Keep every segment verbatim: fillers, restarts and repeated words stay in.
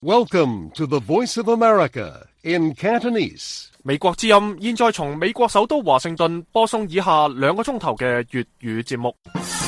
Welcome to the Voice of America in Cantonese. 美國之音現在從美國首都華盛頓播送以下兩個鐘頭嘅粵語節目。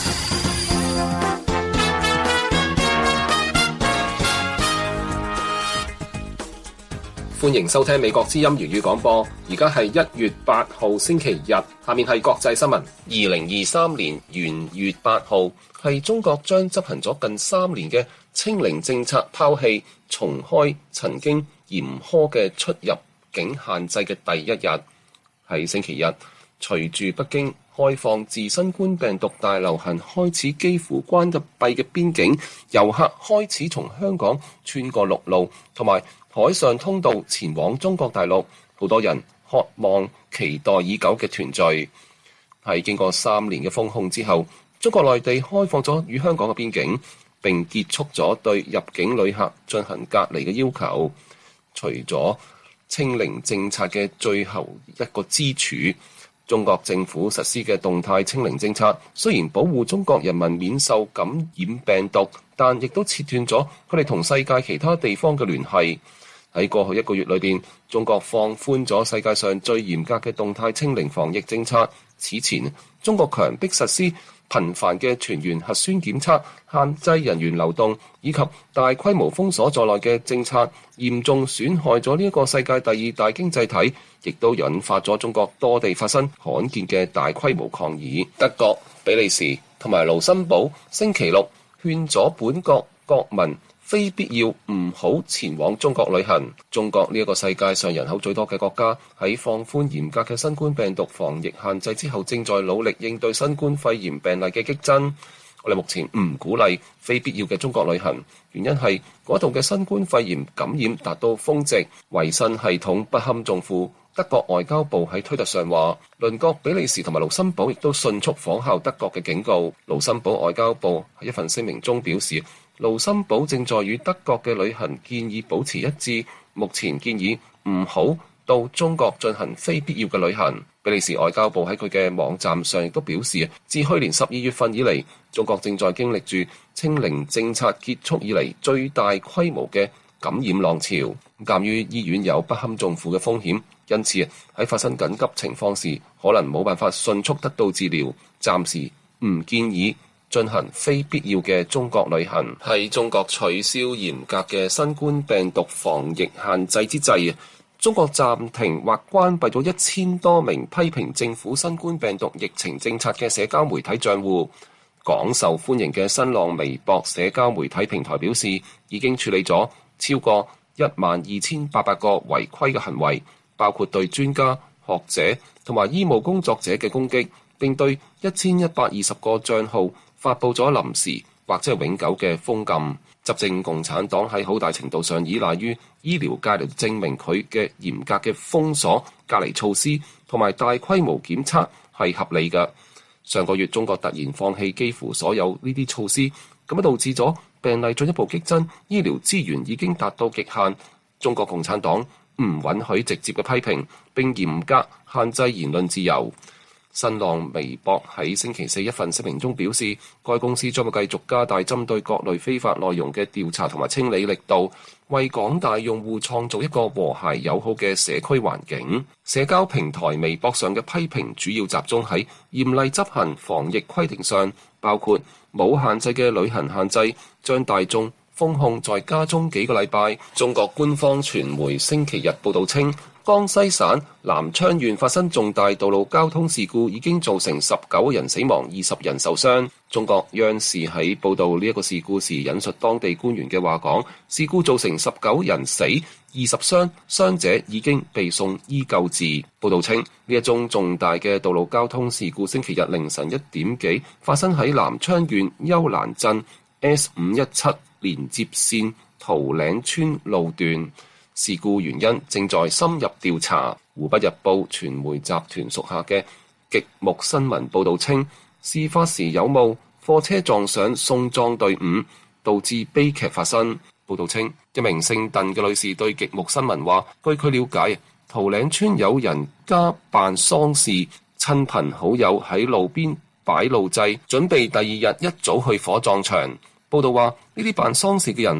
歡迎收聽美國之音粵語廣播，而家係一月八號星期日，下面係國際新聞。二零二三年元月八號係中國將執行咗近三年嘅清零政策拋棄重開曾經嚴苛嘅出入境限制嘅第一日。喺星期日，隨住北京開放自新冠病毒大流行開始幾乎關閉嘅邊境，遊客開始從香港穿過陸路同埋海上通道前往中國大陸，好多人渴望期待已久嘅團聚。喺經過三年嘅封控之後，中國內地開放咗與香港嘅邊境，並結束咗對入境旅客進行隔離嘅要求。除咗清零政策嘅最後一個支柱，中國政府實施嘅動態清零政策雖然保護中國人民免受感染病毒，但亦都切斷咗佢哋同世界其他地方嘅聯繫。喺過去一個月裏邊，中國放寬咗世界上最嚴格嘅動態清零防疫政策。此前，中國強迫實施頻繁嘅全員核酸檢測、限制人員流動以及大規模封鎖在內嘅政策，嚴重損害咗呢一個世界第二大經濟體，亦都引發咗中國多地發生罕見嘅大規模抗議。德國、比利時同埋盧森堡星期六勸咗本國國民非必要唔好前往中國旅行。中國呢一個世界上人口最多嘅國家，喺放寬嚴格嘅新冠病毒防疫限制之後，正在努力應對新冠肺炎病例嘅激增。我哋目前唔鼓勵非必要嘅中國旅行，原因係嗰度嘅新冠肺炎感染達到峰值，衛生系統不堪重負。德國外交部喺推特上話，鄰國比利時同埋盧森堡亦都迅速仿效德國嘅警告。盧森堡外交部喺一份聲明中表示，盧森堡正在與德國嘅旅行建議保持一致，目前建議唔好到中國進行非必要嘅旅行。比利時外交部喺佢嘅網站上亦都表示，自去年十二月份以嚟，中國正在經歷住清零政策結束以嚟最大規模嘅感染浪潮。鑑於醫院有不堪重負嘅風險，因此喺發生緊急情況時，可能冇辦法迅速得到治療，暫時唔建議進行非必要嘅中國旅行。喺中國取消嚴格嘅新冠病毒防疫限制之際，中國暫停或關閉咗一千多名批評政府新冠病毒疫情政策嘅社交媒體賬戶。廣受歡迎嘅新浪微博社交媒體平台表示，已經處理咗超過一萬二千八百個違規嘅行為，包括對專家、學者同埋醫務工作者嘅攻擊，並對一千一百二十個賬號發佈咗臨時或者係永久嘅封禁。執政共產黨喺好大程度上依賴於醫療界嚟證明佢嘅嚴格嘅封鎖、隔離措施同埋大規模檢測係合理嘅。上個月中國突然放棄幾乎所有呢啲措施，咁樣導致咗病例進一步激增，醫療資源已經達到極限。中國共產黨唔允許直接嘅批評，並嚴格限制言論自由。新浪微博喺星期四一份聲明中表示，該公司將會繼續加大針對各類非法內容嘅調查同埋清理力度，為廣大用戶創造一個和諧友好嘅社區環境。社交平台微博上嘅批評主要集中喺嚴厲執行防疫規定上，包括冇限制嘅旅行限制，將大眾封控在家中幾個禮拜。中國官方傳媒星期日報道稱，江西省南昌縣發生重大道路交通事故，已經造成十九人死亡、二十人受傷。中國央視喺報道呢一個事故時引述當地官員嘅話講，事故造成十九人死、二十傷，傷者已經被送醫救治。報道稱，呢一宗重大嘅道路交通事故星期日凌晨一點幾發生喺南昌縣丘蘭鎮 S 五一七連接線桃嶺村路段。事故原因正在深入調查。湖北日報傳媒集團屬下嘅極目新聞報道稱，事發時有霧，貨車撞上送葬隊伍，導致悲劇發生。報道稱，一名姓鄧嘅女士對極目新聞話，據佢了解，桃嶺村有人家辦喪事，親朋好友喺路邊擺路祭，準備第二日一早去火葬場。報道話，呢啲辦喪事嘅人不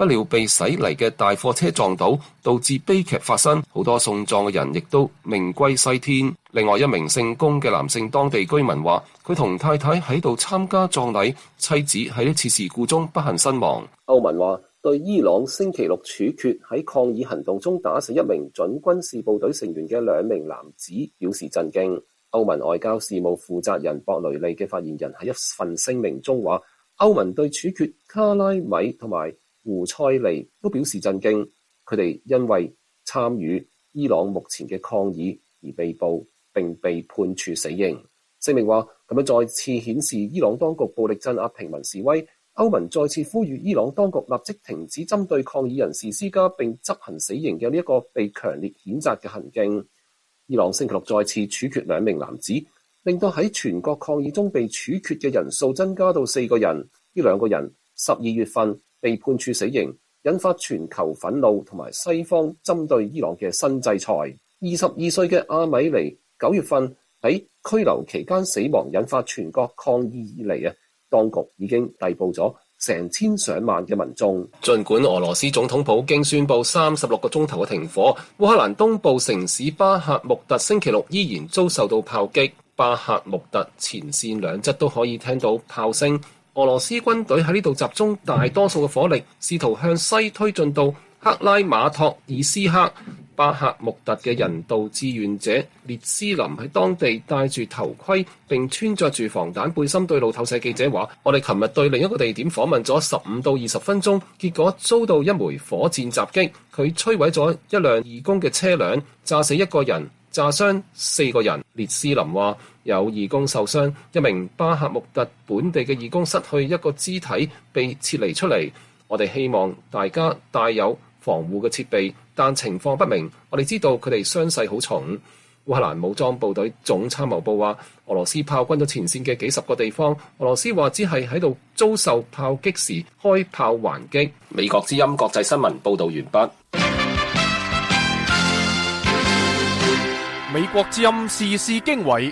不料被駛嚟嘅大貨車撞倒，導致悲劇發生，好多送葬嘅人亦都命歸西天。另外一名姓龔嘅男性當地居民話，佢同太太喺度參加葬禮，妻子喺呢次事故中不幸身亡。 歐盟話對伊朗星期六處決喺抗議行動中打死一名準軍事部隊成員嘅兩名男子表示震驚。歐盟外交事務負責人博雷利嘅發言人喺一份聲明中話，歐盟對處決卡拉米同埋胡塞尼都表示震驚，佢哋因為參與伊朗目前嘅抗議而被捕並被判處死刑。聲明話咁樣再次顯示伊朗當局暴力鎮壓平民示威。歐盟再次呼籲伊朗當局立即停止針對抗議人士施加並執行死刑嘅呢一個被強烈譴責嘅行徑。伊朗星期六再次處決兩名男子，令到喺全國抗議中被處決嘅人數增加到四個人。呢兩個人十二月份被判處死刑，引發全球憤怒同埋西方針對伊朗嘅新制裁。二十二歲嘅阿米尼九月份喺拘留期間死亡，引發全國抗議以嚟啊，當局已經逮捕咗成千上萬嘅民眾。 儘管俄羅斯總統普京宣布三十六個鐘頭嘅停火，烏克蘭東部城市巴赫穆特星期六依然遭受到炮擊。巴赫穆特前線兩側都可以聽到炮聲。俄羅斯軍隊喺呢度集中大多數嘅火力，試圖向西推進到克拉馬托爾斯克。巴赫穆特嘅人道志願者列斯林喺當地戴住頭盔並穿着住防彈背心對路透社記者話，我哋琴日對另一個地點訪問咗十五到二十分鐘，結果遭到一枚火箭襲擊，佢摧毀咗一輛義工嘅車輛，炸死一個人，炸傷四個人。列斯林話有義工受傷，一名巴赫穆特本地嘅義工失去一個肢體被撤離出嚟。我哋希望大家帶有防護嘅設備，但情況不明。我哋知道佢哋傷勢好重。烏克蘭武裝部隊總參謀部話，俄羅斯炮轟咗前線嘅幾十個地方。俄羅斯話只係喺度遭受炮擊時開炮還擊。 美國之音國際新聞報導完畢。 美國之音時事經緯。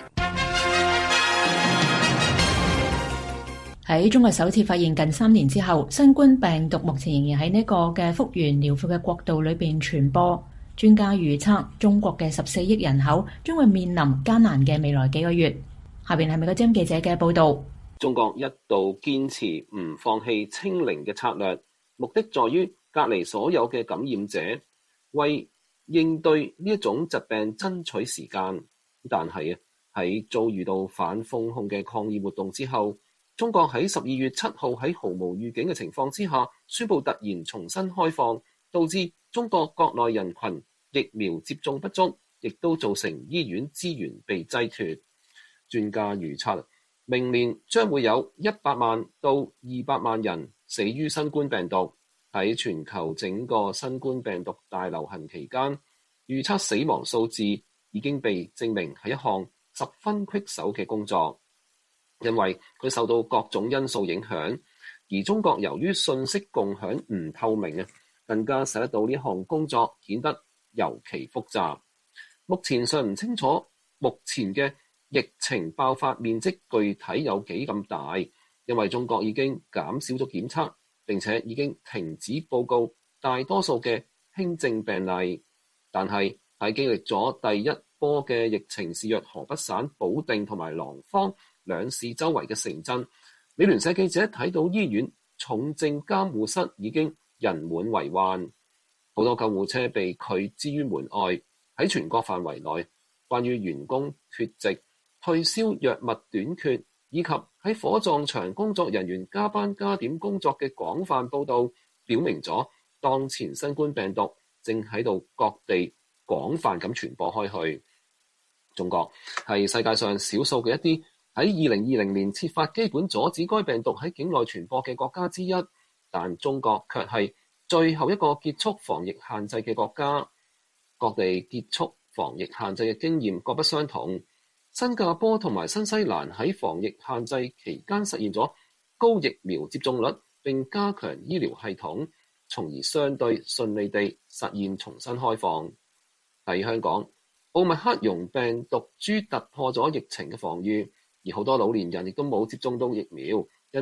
喺中國首次發現近三年之後，新冠病毒目前仍然喺呢個嘅復原療法嘅國度裏邊傳播。專家預測，中國嘅十四億人口將會面臨艱難嘅未來幾個月。下邊係美國之音記者嘅報道。 中國一度堅持唔放棄清零嘅策略，目的在於隔離所有嘅感染者，為應對呢一種疾病爭取時間。但係啊，喺遭遇到反封控嘅抗議活動之後，中國喺十二月七號喺毫無預警嘅情況之下，宣布突然重新開放，導致中國國內人群疫苗接種不足，亦都造成醫院資源被擠脫。專家預測，明年將會有一百萬到二百萬人死於新冠病毒。喺全球整個新冠病毒大流行期間，預測死亡數字已經被證明係一項十分棘手嘅工作，因為佢受到各種因素影響，而中國由於信息共享唔透明啊，更加使得到呢項工作顯得尤其複雜。目前尚唔清楚目前嘅疫情爆發面積具體有幾咁大，因為中國已經減少咗檢測，並且已經停止報告大多數嘅輕症病例。但係喺經歷咗第一波嘅疫情肆虐河北省保定同埋廊坊兩市周圍嘅城鎮，美聯社記者睇到醫院重症監護室已經人滿為患，好多救護車被拒之於門外。喺全國範圍內，關於員工缺席、退燒藥物短缺以及喺火葬場工作人員加班加點工作嘅廣泛報道，表明咗當前新冠病毒正喺度各地廣泛咁傳播開去。中國係世界上少數嘅一啲喺二零二零年設法基本阻止該病毒喺境內傳播嘅國家之一，但中國卻係最後一個結束防疫限制嘅國家。各地結束防疫限制嘅經驗各不相同。新加坡同埋新西蘭喺防疫限制期間實現咗高疫苗接種率，並加強醫療系統，從而相對順利地實現重新開放。喺香港，奧密克戎病毒株突破咗疫情嘅防禦，而好多老年人亦都冇接種到疫苗，因此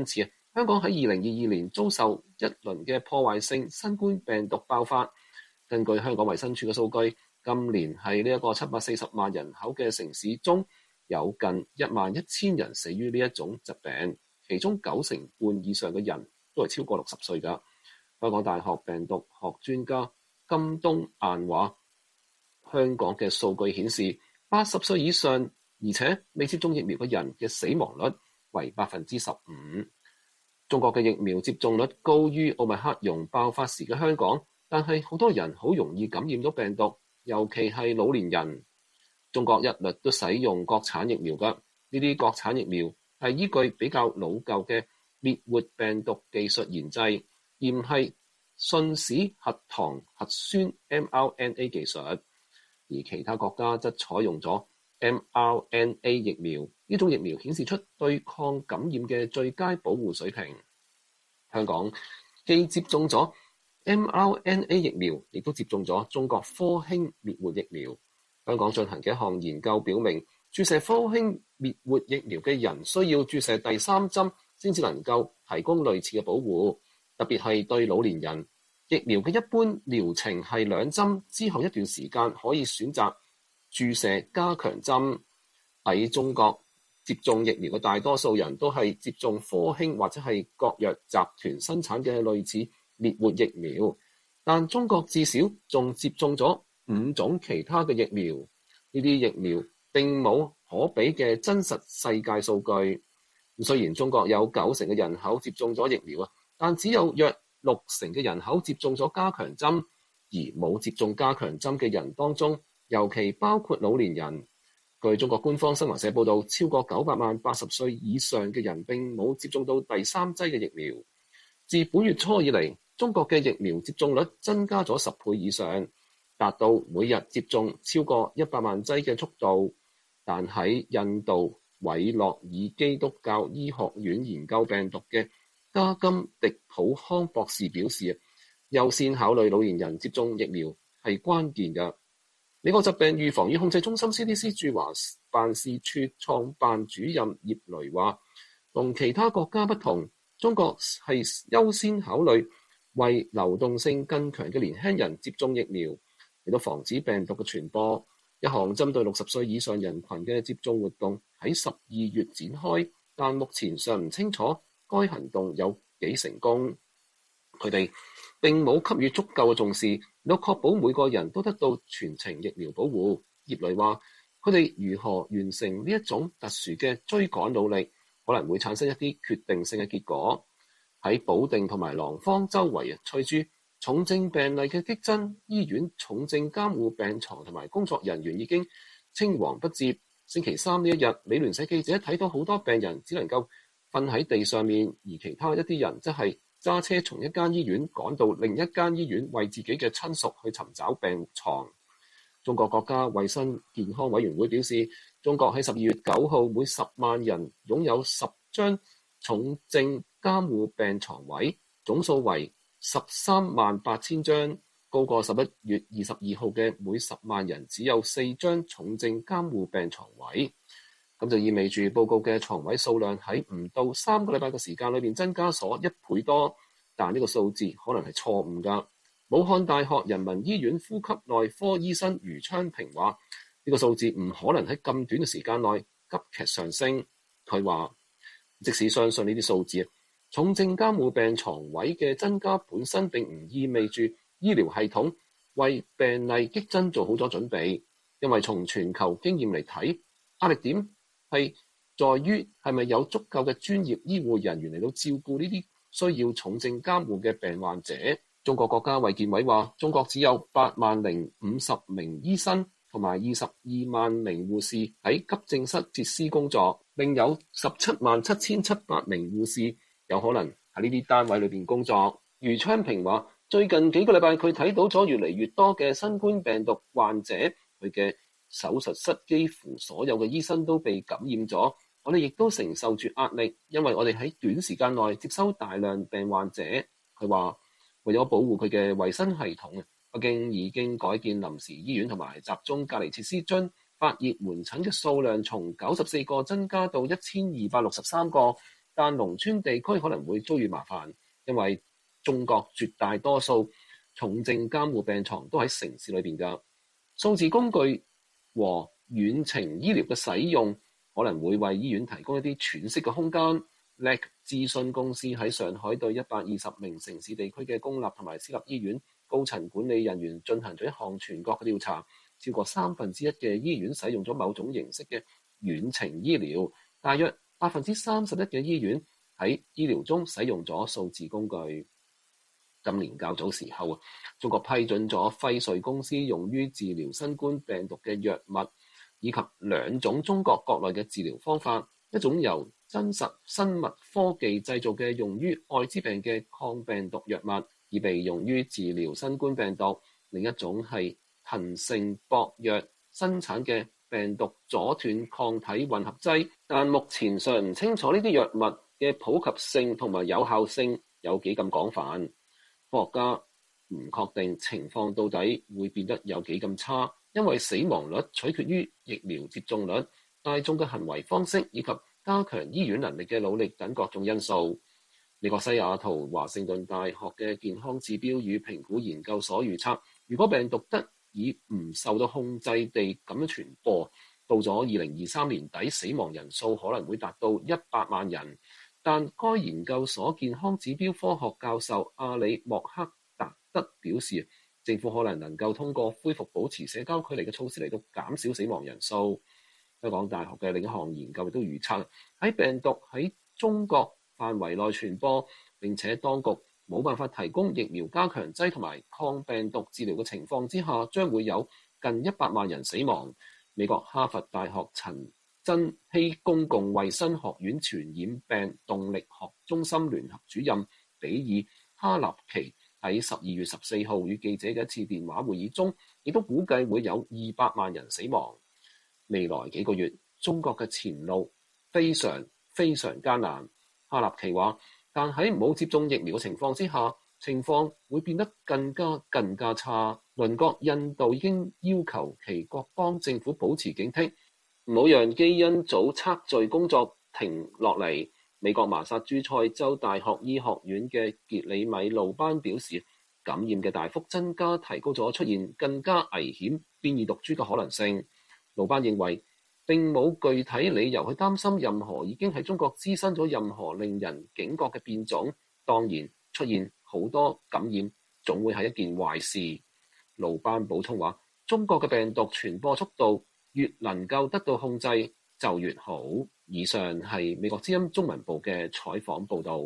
香港喺二零二二年遭受一輪嘅破壞性新冠病毒爆發。根據香港衛生署嘅數據，今年係呢一個七百四十萬人口嘅城市中，有近一萬一千人死於呢一種疾病，其中九成半以上嘅人都係超過六十歲㗎。香港大學病毒學專家金冬雁話，香港嘅數據顯示，八十歲以上而且未接種疫苗嘅人嘅死亡率為百分之十五。中國嘅疫苗接種率高於奧密克戎爆發時嘅香港，但係好多人好容易感染到病毒，尤其係老年人。中國一律都使用國產疫苗㗎，呢啲國產疫苗係依據比較老舊嘅滅活病毒技術研製，而唔係信使核糖核酸 M R N A 技術。而其他國家則採用咗 M R N A 疫苗，呢種疫苗顯示出對抗感染嘅最佳保護水平。香港既接種咗 M R N A 疫苗，亦都接種咗中國科興滅活疫苗。香港進行嘅一項研究表明，注射科興滅活疫苗嘅人需要注射第三針先至能夠提供類似嘅保護，特別係對老年人。疫苗嘅一般療程係兩針，之後一段時間可以選擇注射加強針。喺中國接種疫苗嘅大多數人都係接種科興或者係國藥集團生產嘅類似滅活疫苗，但中國至少仲接種咗五種其他嘅疫苗。呢啲疫苗並冇可比嘅真實世界數據。雖然中國有九成嘅人口接種咗疫苗啊，但只有約六成嘅人口接種咗加強針，而冇接種加強針嘅人當中，尤其包括老年人。據中國官方新華社報道，超過九百萬八十歲以上嘅人並冇接種到第三劑嘅疫苗。自本月初以嚟，中國嘅疫苗接種率增加咗十倍以上，達到每日接種超過一百萬劑嘅速度。但喺印度韋諾爾基督教醫學院研究病毒嘅加金迪普康博士表示，優先考慮老年人接種疫苗係關鍵嘅。美國疾病預防與控制中心 C D C 駐華辦事處創辦主任葉雷話，同其他國家不同，中國係優先考慮為流動性更強嘅年輕人接種疫苗，嚟到防止病毒嘅傳播。一項針對六十歲以上人群嘅接種活動喺十二月展開，但目前尚唔清楚該行動有幾成功。佢哋並冇給予足夠嘅重視，嚟到確保每個人都得到全程疫苗保護。葉雷話，佢哋如何完成呢一種特殊嘅追趕努力，可能會產生一啲決定性嘅結果。喺保定同埋廊坊周圍啊，隨住重症病例嘅激增，醫院重症監護病床同埋工作人員已經青黃不接。星期三呢一日，美聯社記者睇到好多病人只能夠瞓喺地上面，而其他一啲人則係揸車從一間醫院趕到另一間醫院，為自己嘅親屬去尋找病床。中國國家衛生健康委員會表示，中國喺十二月九號每十萬人擁有十張重症監護病床位，總數為十三萬八千張，高過十一月二十二號嘅每十萬人只有四張重症監護病床位。咁就意味住報告嘅床位數量喺唔到三個禮拜嘅時間裏面增加咗一倍多，但呢個數字可能係錯誤㗎。武漢大學人民醫院呼吸內科醫生余昌平話：呢個數字唔可能喺咁短嘅時間內急劇上升。佢話，即使相信呢啲數字，重症監護病床位嘅增加本身並唔意味住醫療系統為病例激增做好咗準備，因為從全球經驗嚟睇，壓力點係在於係咪有足夠嘅專業醫護人員嚟到照顧呢啲需要重症監護嘅病患者。中國國家衛健委話，中國只有八萬零五十名醫生同埋二十二萬名護士喺急症室設施工作，另有十七萬七千七百名護士有可能喺呢啲單位裏邊工作。余昌平話，最近幾個禮拜佢睇到咗越嚟越多嘅新冠病毒患者，佢嘅手術室幾乎所有嘅醫生都被感染咗，我哋亦都承受住壓力，因為我哋喺短時間內接收大量病患者。佢話為咗保護佢嘅衛生系統，北京已經改建臨時醫院同埋集中隔離設施，將發熱門診嘅數量從九十四個增加到一千二百六十三個， 但農村地區可能會遭遇麻煩，因為中國絕大多數重症監護病床都喺城市裏邊㗎。數字工具和遠程醫療嘅使用可能會為醫院提供一啲喘息嘅空間。L E C 諮詢公司喺上海對一百二十名城市地區嘅公立同埋私立醫院高層管理人員進行咗一項全國嘅調查，超過三分之一嘅醫院使用咗某種形式嘅遠程醫療，大約百分之三十一嘅醫院喺醫療中使用咗數字工具。今年較早時候，中國批准咗輝瑞公司用於治療新冠病毒嘅藥物，以及兩種中國國內嘅治療方法，一種由真實生物科技製造嘅用於愛滋病嘅抗病毒藥物，以被用於治療新冠病毒；另一種係騰盛博藥生產嘅病毒阻斷抗體混合劑，但目前尚唔清楚呢啲藥物嘅普及性同埋有效性有幾咁廣泛。科學家唔確定情況到底會變得有幾咁差，因為死亡率取決於疫苗接種率、大眾嘅行為方式以及加強醫院能力嘅努力等各種因素。美國西雅圖華盛頓大學嘅健康指標與評估研究所預測，如果病毒得以唔受到控制地咁樣傳播，到咗二零二三年底，死亡人數可能會達到一百萬人。但該研究所健康指標科學教授阿里莫克達德表示，政府可能能夠通過恢復保持社交距離嘅措施嚟到減少死亡人數。香港大學嘅另一項研究亦都預測，喺病毒喺中國範圍內傳播，並且當局冇辦法提供疫苗加強劑同埋抗病毒治療嘅情況之下，將會有近一百萬人死亡。美國哈佛大學陳珍希公共衛生學院傳染病動力學中心聯合主任比爾哈納奇喺十二月十四號與記者嘅一次電話會議中，亦都估計會有二百萬人死亡。未來幾個月，中國嘅前路非常非常艱難。哈納奇話，但喺冇接種疫苗嘅情況之下，情況會變得更加更加差。鄰國印度已經要求其各邦政府保持警惕，唔好讓基因組測序工作停落嚟。美國麻薩諸塞州大學醫學院嘅傑里米路班表示，感染嘅大幅增加提高咗出現更加危險變異毒株嘅可能性。路班認為並冇具體理由去擔心任何已經喺中國滋生咗任何令人警覺嘅變種。當然，出現好多感染總會係一件壞事。路班補充話，中國嘅病毒傳播速度越能夠得到控制就越好。以上係美國之音中文部嘅採訪報導。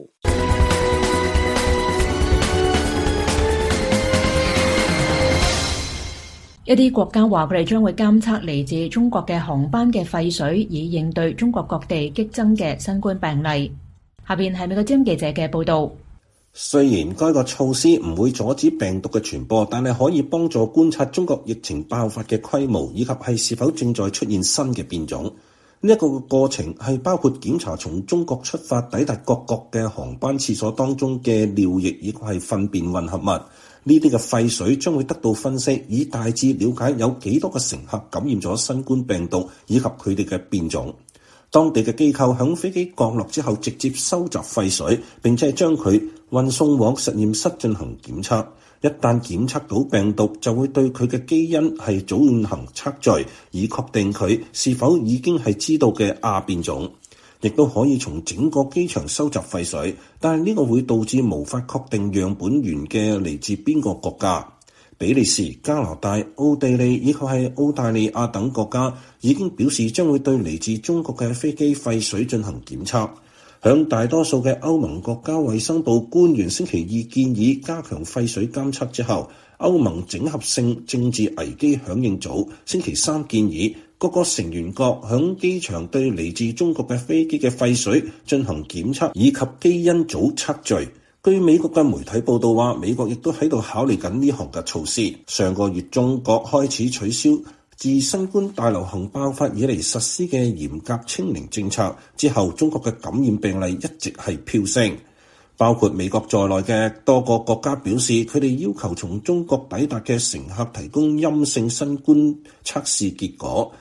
一啲國家話佢哋將會監測嚟自中國嘅航班嘅廢水，以應對中國各地激增嘅新冠病例。下邊係美國之音記者嘅報導。 雖然該個措施唔會阻止病毒嘅傳播，但係可以幫助觀察中國疫情爆發嘅規模，以及係是否正在出現新嘅變種。呢一個過程係包括檢查從中國出發抵達各國嘅航班廁所當中嘅尿液以及係糞便混合物。呢啲嘅廢水將會得到分析，以大致了解有幾多個乘客感染咗新冠病毒以及佢哋嘅變種。當地嘅機構響飛機降落之後，直接收集廢水，並且將佢運送往實驗室進行檢測。一旦檢測到病毒，就會對佢嘅基因係進行測序，以確定佢是否已經係知道嘅亞變種。亦都可以從整個機場收集廢水，但係呢個會導致無法確定樣本源嘅嚟自邊個國家。比利時、加拿大、奧地利以及係澳大利亞等國家已經表示將會對嚟自中國嘅飛機廢水進行檢測。響大多數嘅歐盟國家衛生部官員星期二建議加強廢水監測之後，歐盟整合性政治危機響應組星期三建議各個成員國響機場對嚟自中國嘅飛機嘅廢水進行檢測以及基因組測序。據美國嘅媒體報道話，美國亦都喺度考慮緊呢項嘅措施。上個月中國開始取消自新冠大流行爆發以嚟實施嘅嚴格清零政策之後，中國嘅感染病例一直係飆升。包括美國在內嘅多個國家表示，佢哋要求從中國抵達嘅乘客提供陰性新冠測試結果。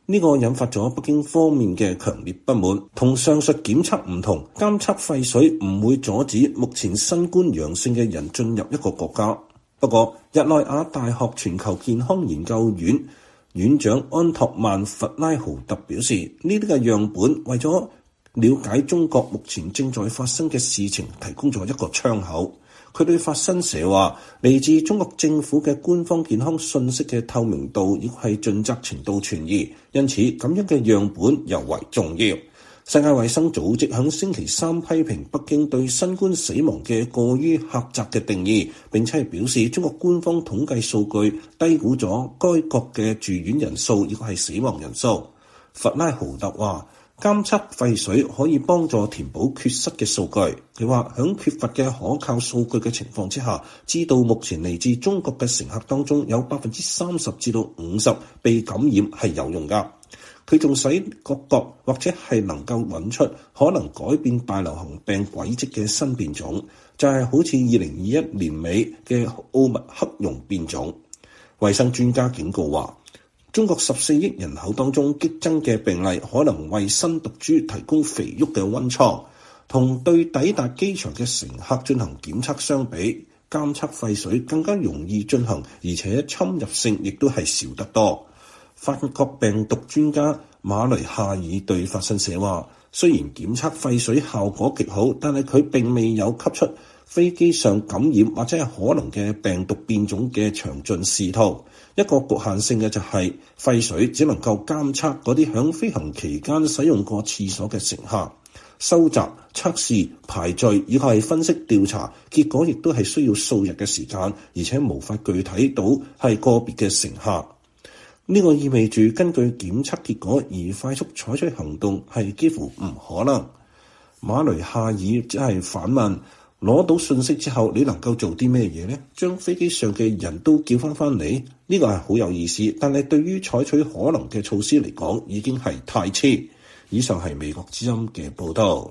呢個引發咗北京方面嘅強烈不滿。同上述檢測唔同，監測廢水唔會阻止目前新冠陽性嘅人進入一個國家。不過，日內瓦大學全球健康研究院院長安托曼·弗拉豪特表示，呢啲嘅樣本為咗了解中國目前正在發生嘅事情提供咗一個窗口。佢對法新社話，嚟自中國政府嘅官方健康信息嘅透明度亦係盡責程度存疑，因此咁樣嘅樣本尤為重要。世界衛生組織喺星期三批評北京對新冠死亡嘅過於狹窄嘅定義，並且係表示中國官方統計數據低估咗該國嘅住院人數亦係死亡人數。弗拉豪特話，監測廢水可以幫助填補缺失嘅數據。佢話喺缺乏嘅可靠數據嘅情況之下，知道目前嚟自中國嘅乘客當中有百分之三十至到五十被感染係有用㗎。佢仲使各國或者係能夠揾出可能改變大流行病軌跡嘅新變種，就係、是、好似二零二一年尾嘅奧密克戎變種。衛生專家警告話，中國十四億人口當中激增嘅病例可能為新毒株提供肥沃嘅溫床，同對抵達機場嘅乘客進行檢測相比，監測廢水更加容易進行，而且侵入性亦都係少得多。法國病毒專家馬雷夏爾對法新社話，雖然檢測廢水效果極好，但係佢並未有給出飛機上感染或者係可能嘅病毒變種嘅詳盡視圖。一個局限性嘅就係廢水只能夠監測嗰啲響飛行期間使用過廁所嘅乘客，收集、測試、排序以及係分析調查，結果亦都係需要數日嘅時間，而且無法具體到係個別嘅乘客。呢個意味住根據檢測結果而快速採取行動係幾乎唔可能。馬雷夏爾只係反問，攞到信息之後你能夠做啲咩嘢呢？將飛機上嘅人都叫翻翻嚟？呢個係好有意思，但係對於採取可能嘅措施嚟講已經係太遲。以上係美國之音嘅報道。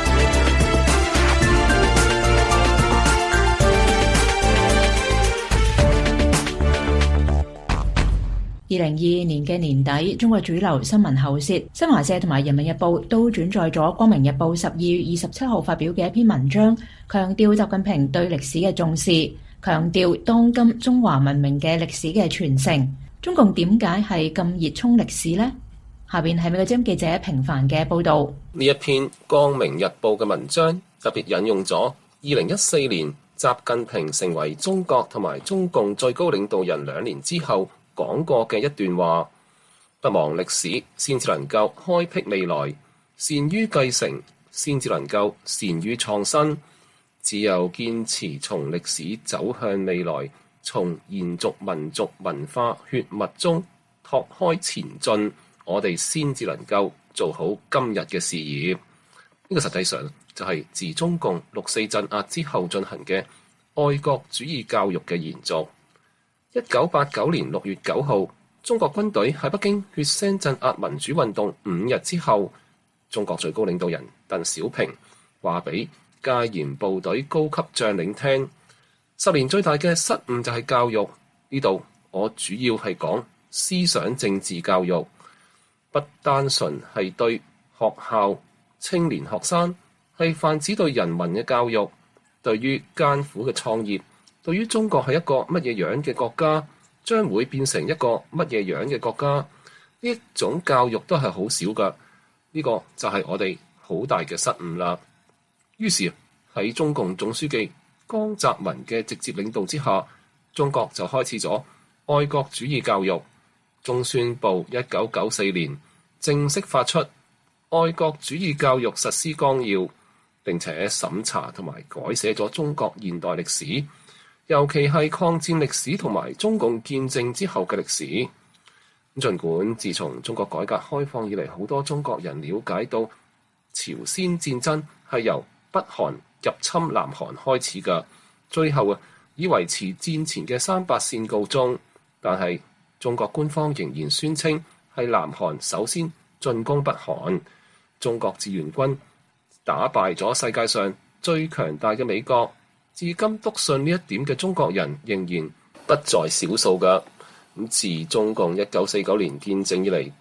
二零二二年嘅年底，中國主流新聞喉舌新華社同埋人民日報都轉載咗光明日報十二月二十七號發表嘅一篇文章，強調習近平對歷史嘅重視，強調當今中華文明嘅歷史嘅傳承。中共點解係咁熱衷歷史呢？下邊係美國之音記者平凡嘅報道。 呢一篇光明日報嘅文章特別引用咗二零一四年習近平成為中國同埋中共最高領導人兩年之後講過嘅一段話，不忘歷史先至能夠開闢未來，善於繼承先至能夠善於創新。只有堅持從歷史走向未來，從延續民族文化血脈中拓開前進，我哋先至能夠做好今日嘅事業。呢、這個實際上就係自中共六四鎮壓之後進行嘅愛國主義教育嘅延續。一九八九年六月九號，中國軍隊喺北京血腥鎮壓民主運動五日之後，中國最高領導人鄧小平話俾戒嚴部隊高級將領聽：十年最大嘅失誤就係教育。呢度我主要係講思想政治教育，不單純係對學校、青年學生，係泛指對人民嘅教育，對於艱苦嘅創業。對於中國係一個乜嘢樣嘅國家，將會變成一個乜嘢樣嘅國家，呢種教育都係好少㗎。呢、這個就係我哋好大嘅失誤啦。於是喺中共總書記江澤民嘅直接領導之下，中國就開始咗愛國主義教育。中宣部一九九四年正式發出愛國主義教育實施綱要，並且審查同埋改寫咗中國現代歷史。尤其係抗戰歷史同埋中共建政之後嘅歷史。儘管自從中國改革開放以嚟，好多中國人了解到朝鮮戰爭係由北韓入侵南韓開始嘅，最後啊以維持戰前嘅三八線告終。但係中國官方仍然宣稱係南韓首先進攻北韓，中國志願軍打敗咗世界上最強大嘅美國。至今篤信呢一點嘅中國人仍然不在少數㗎。咁自中共一九四九年建政以嚟，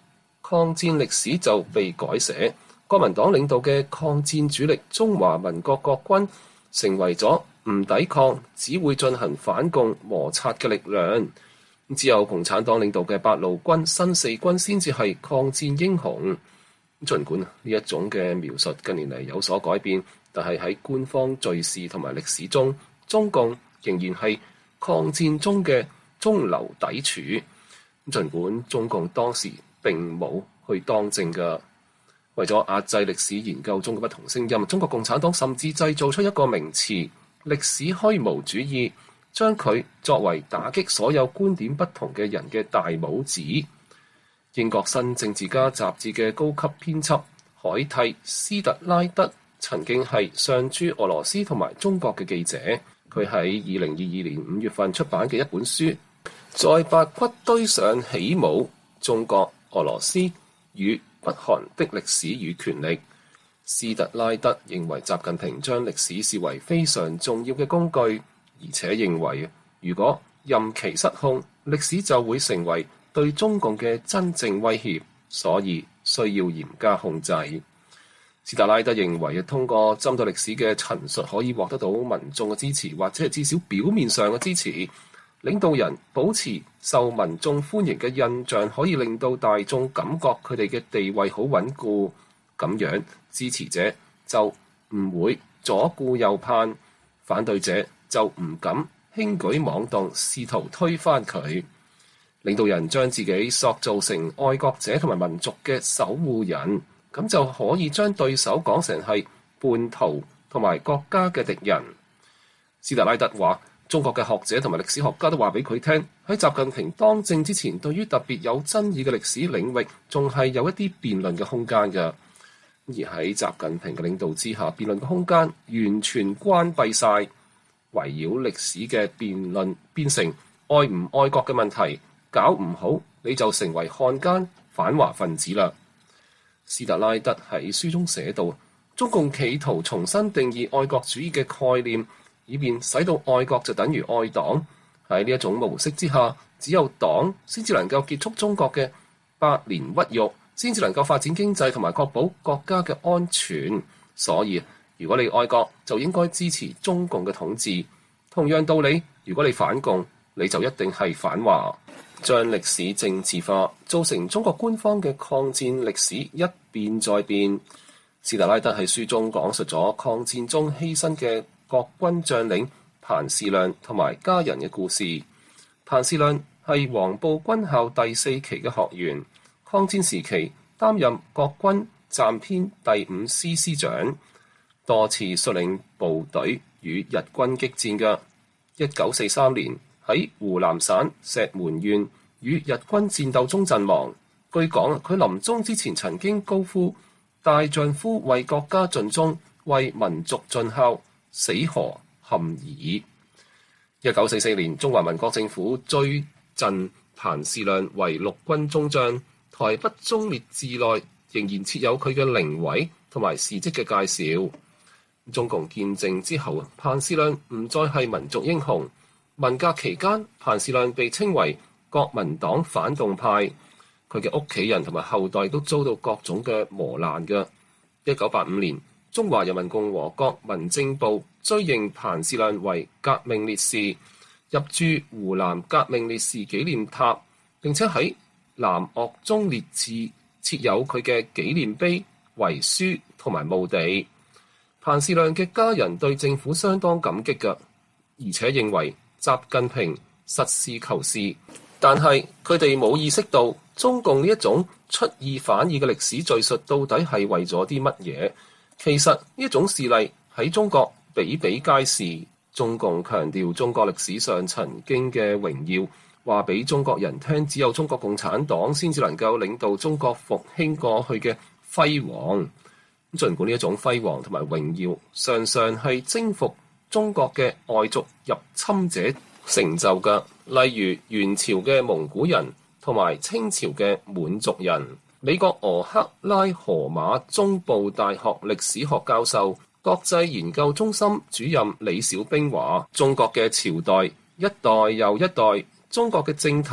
抗戰歷史就被改寫，國民黨領導嘅抗戰主力中華民國國軍成為咗唔抵抗，只會進行反共摩擦嘅力量。只有共產黨領導嘅八路軍、新四軍先至係抗戰英雄。儘管呢一種嘅描述近年嚟有所改變，但係喺官方敘事同埋歷史中，中共仍然係抗戰中嘅中流砥柱。儘管中共當時並冇去當政嘅，為咗壓制歷史研究中嘅不同聲音，中國共產黨甚至製造出一個名詞歷史虛無主義，將佢作為打擊所有觀點不同嘅人嘅大帽子。英國新政治家雜誌嘅高級編輯海蒂斯特拉德曾經係上駐俄羅斯同埋中國嘅記者，佢喺二零二二年五月份出版嘅一本書，在白骨堆上起舞：中國、俄羅斯與北韓的歷史與權力。斯特拉德認為習近平將歷史視為非常重要嘅工具，而且認為如果任其失控，歷史就會成為對中共嘅真正威脅，所以需要嚴加控制。斯特拉德認為，通過針對歷史嘅陳述可以獲得到民眾嘅支持，或者係至少表面上嘅支持。領導人保持受民眾歡迎嘅印象，可以令到大眾感覺佢哋嘅地位好穩固，咁樣支持者就唔會左顧右盼，反對者就唔敢輕舉妄動，試圖推翻佢。領導人將自己塑造成愛國者同埋民族嘅守護人，咁就可以將對手講成係叛徒同埋國家嘅敵人。斯特拉德話，中國嘅學者同埋歷史學家都話俾佢聽，喺習近平當政之前，對於特別有爭議嘅歷史領域，仲係有一啲辯論嘅空間嘅。而喺習近平嘅領導之下，辯論嘅空間完全關閉晒，圍繞歷史嘅辯論變成愛唔愛國嘅問題。搞唔好你就成為漢奸反華分子啦。斯特拉德喺書中寫道，中共企圖重新定義愛國主義嘅概念，以便使到愛國就等於愛黨。喺呢一種模式之下，只有黨先至能夠結束中國嘅百年屈辱，先至能夠發展經濟同埋確保國家嘅安全。所以如果你愛國，就應該支持中共嘅統治。同樣道理，如果你反共，你就一定係反華。將歷史政治化，造成中國官方嘅抗戰歷史一變再變。斯特拉德喺書中講述咗抗戰中犧牲嘅國軍將領彭士亮同埋家人嘅故事。彭士亮係黃埔軍校第四期嘅學員，抗戰時期擔任國軍暫編第五師師長，多次率領部隊與日軍激戰嘅。一九四三年，喺湖南省石門縣與日軍戰鬥中陣亡。據講，佢臨終之前曾經高呼大丈夫為國家盡忠，為民族盡孝，死何堪矣。一九四四年，中華民國政府追贈彭士亮為陸軍中將，台北忠烈祠內仍然設有佢嘅靈位同埋事蹟嘅介紹。中共建政之後，彭士亮唔再係民族英雄。文革期間，彭士亮被稱為國民黨反動派，佢嘅屋企人同埋後代都遭到各種嘅磨難嘅。一九八五年，中華人民共和國民政部追認彭士亮為革命烈士，入駐湖南革命烈士紀念塔，並且喺南岳忠烈祠設有佢嘅紀念碑、遺書同埋墓地。彭士亮嘅家人對政府相當感激嘅，而且認為習近平實事求是，但係佢哋冇意識到中共呢一種出爾反爾嘅歷史敘述到底係為咗啲乜嘢？其實呢一種事例喺中國比比皆是。中共強調中國歷史上曾經嘅榮耀，話俾中國人聽，只有中國共產黨先至能夠領導中國復興過去嘅輝煌。儘管呢一種輝煌同埋榮耀常常係征服中國嘅外族入侵者成就嘅，例如元朝嘅蒙古人同埋清朝嘅滿族人。美國俄克拉荷馬中部大學歷史學教授、國際研究中心主任李小兵話：中國嘅朝代一代又一代，中國嘅政體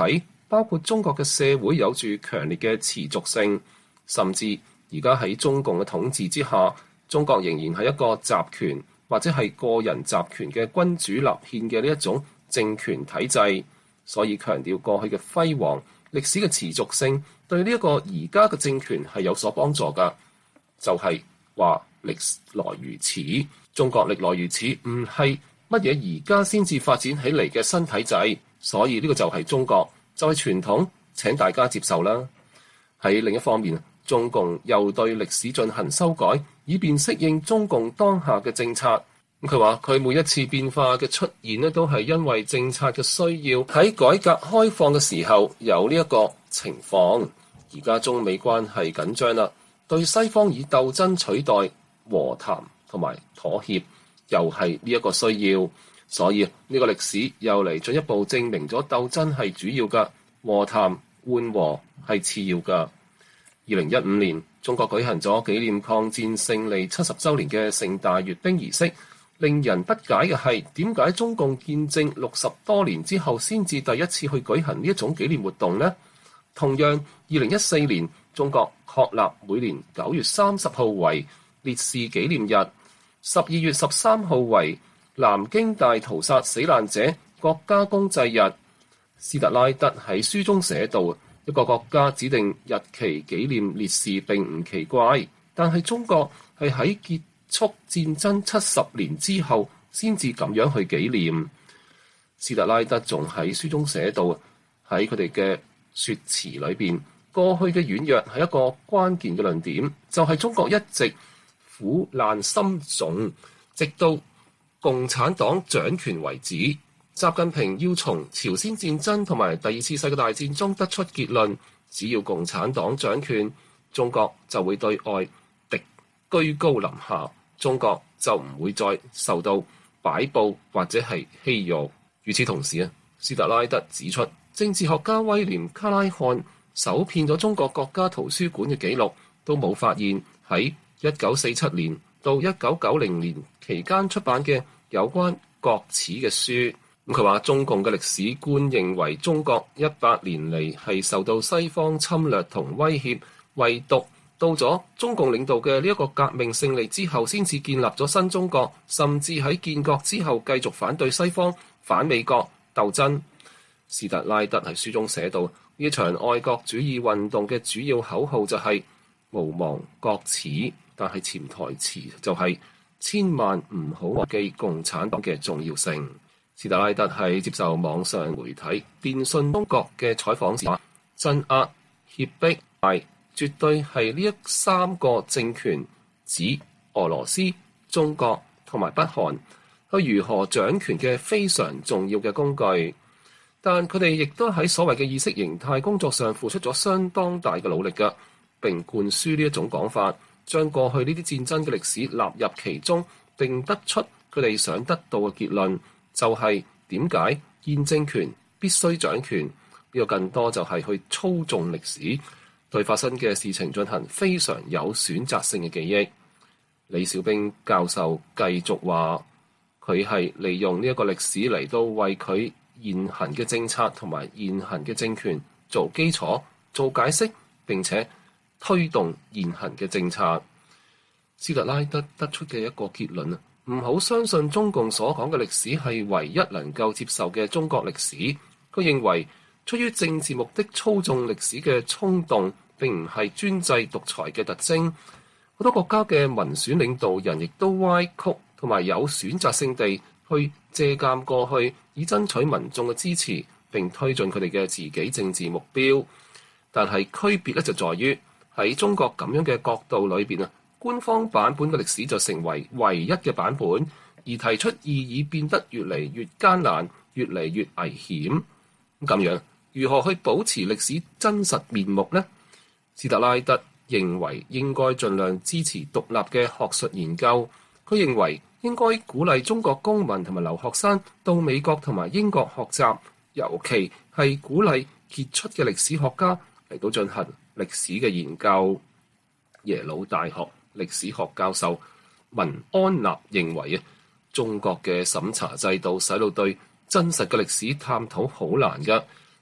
包括中國嘅社會有住強烈嘅持續性，甚至而家喺中共嘅統治之下，中國仍然係一個集權或者係個人集權嘅君主立憲嘅呢一種政權體制，所以強調過去嘅輝煌歷史嘅持續性對呢一個而家嘅政權係有所幫助㗎。就係話歷來如此，中國歷來如此，唔係乜嘢而家先至發展起嚟嘅新體制，所以呢個就係中國，就係傳統，請大家接受啦。喺另一方面，中共又對歷史進行修改，以便適應中共當下嘅政策。佢話佢每一次變化嘅出現呢，都係因為政策嘅需要。喺改革開放嘅時候有呢一個情況，而家中美關係緊張啦，對西方以鬥爭取代和談同埋妥協，又係呢一個需要。所以呢個歷史又嚟進一步證明咗鬥爭係主要嘅，和談緩和係次要嘅。二零一五年，中國舉行咗紀念抗戰勝利七十週年嘅盛大閱兵儀式。令人不解嘅係，點解中共建政六十多年之後先至第一次去舉行呢一種紀念活動呢？同樣，二零一四年中國確立每年九月三十號為烈士紀念日，十二月十三號為南京大屠殺死難者國家公祭日。斯特拉德喺書中寫道，一個國家指定日期紀念烈士並唔奇怪，但係中國係喺結束戰爭七十年之後先至咁樣去紀念。斯特拉德仲喺書中寫到，喺佢哋嘅說辭裏邊，過去嘅軟弱係一個關鍵嘅論點，就係、是、中國一直苦難深重，直到共產黨掌權為止。習近平要從朝鮮戰爭同埋第二次世界大戰中得出結論，只要共產黨掌權，中國就會對外敵居高臨下，中國就唔會再受到擺佈或者係欺辱。與此同時啊，斯特拉德指出，政治學家威廉卡拉漢搜遍咗中國國家圖書館嘅記錄，都冇發現喺一九四七年到一九九零年期間出版嘅有關國恥嘅書。咁佢話中共嘅歷史觀認為中國一百年嚟係受到西方侵略同威脅，唯獨到咗中共領導嘅呢一個革命勝利之後，先至建立咗新中國，甚至喺建國之後繼續反對西方、反美國鬥爭。斯特拉德喺書中寫到，呢場愛國主義運動嘅主要口號就係無忘國恥，但係潛台詞就係千萬唔好忘記共產黨嘅重要性。斯特拉德喺接受網上媒體電訊中國嘅採訪時話，鎮壓、脅迫係絕對係呢一三個政權，指俄羅斯、中國同埋北韓去如何掌權嘅非常重要嘅工具。但佢哋亦都喺所謂嘅意識形態工作上付出咗相當大嘅努力㗎，並灌輸呢一種講法，將過去呢啲戰爭嘅歷史納入其中，並得出佢哋想得到嘅結論。就係點解現政權必須掌權？呢個更多就係去操縱歷史，對發生嘅事情進行非常有選擇性嘅記憶。李小兵教授繼續話，佢係利用呢一個歷史嚟到為佢現行嘅政策同埋現行嘅政權做基礎、做解釋，並且推動現行嘅政策。斯特拉德得出嘅一個結論啊，唔好相信中共所講嘅歷史係唯一能夠接受嘅中國歷史。佢認為，出於政治目的操縱歷史嘅衝動並唔係專制獨裁嘅特徵。好多國家嘅民選領導人亦都歪曲同埋有選擇性地去借鑑過去，以爭取民眾嘅支持並推進佢哋嘅自己政治目標。但係區別咧就在於喺中國咁樣嘅角度裏邊啊，官方版本嘅歷史就成為唯一嘅版本，而提出意義變得越嚟越艱難，越嚟越危險。咁樣如何去保持歷史真實面目呢？斯特拉德認為應該盡量支持獨立嘅學術研究。佢認為應該鼓勵中國公民同埋留學生到美國同埋英國學習，尤其係鼓勵傑出嘅歷史學家嚟到進行歷史嘅研究。耶魯大學歷史學教授文安納認為啊，中國嘅審查制度使到對真實嘅歷史探討好難㗎，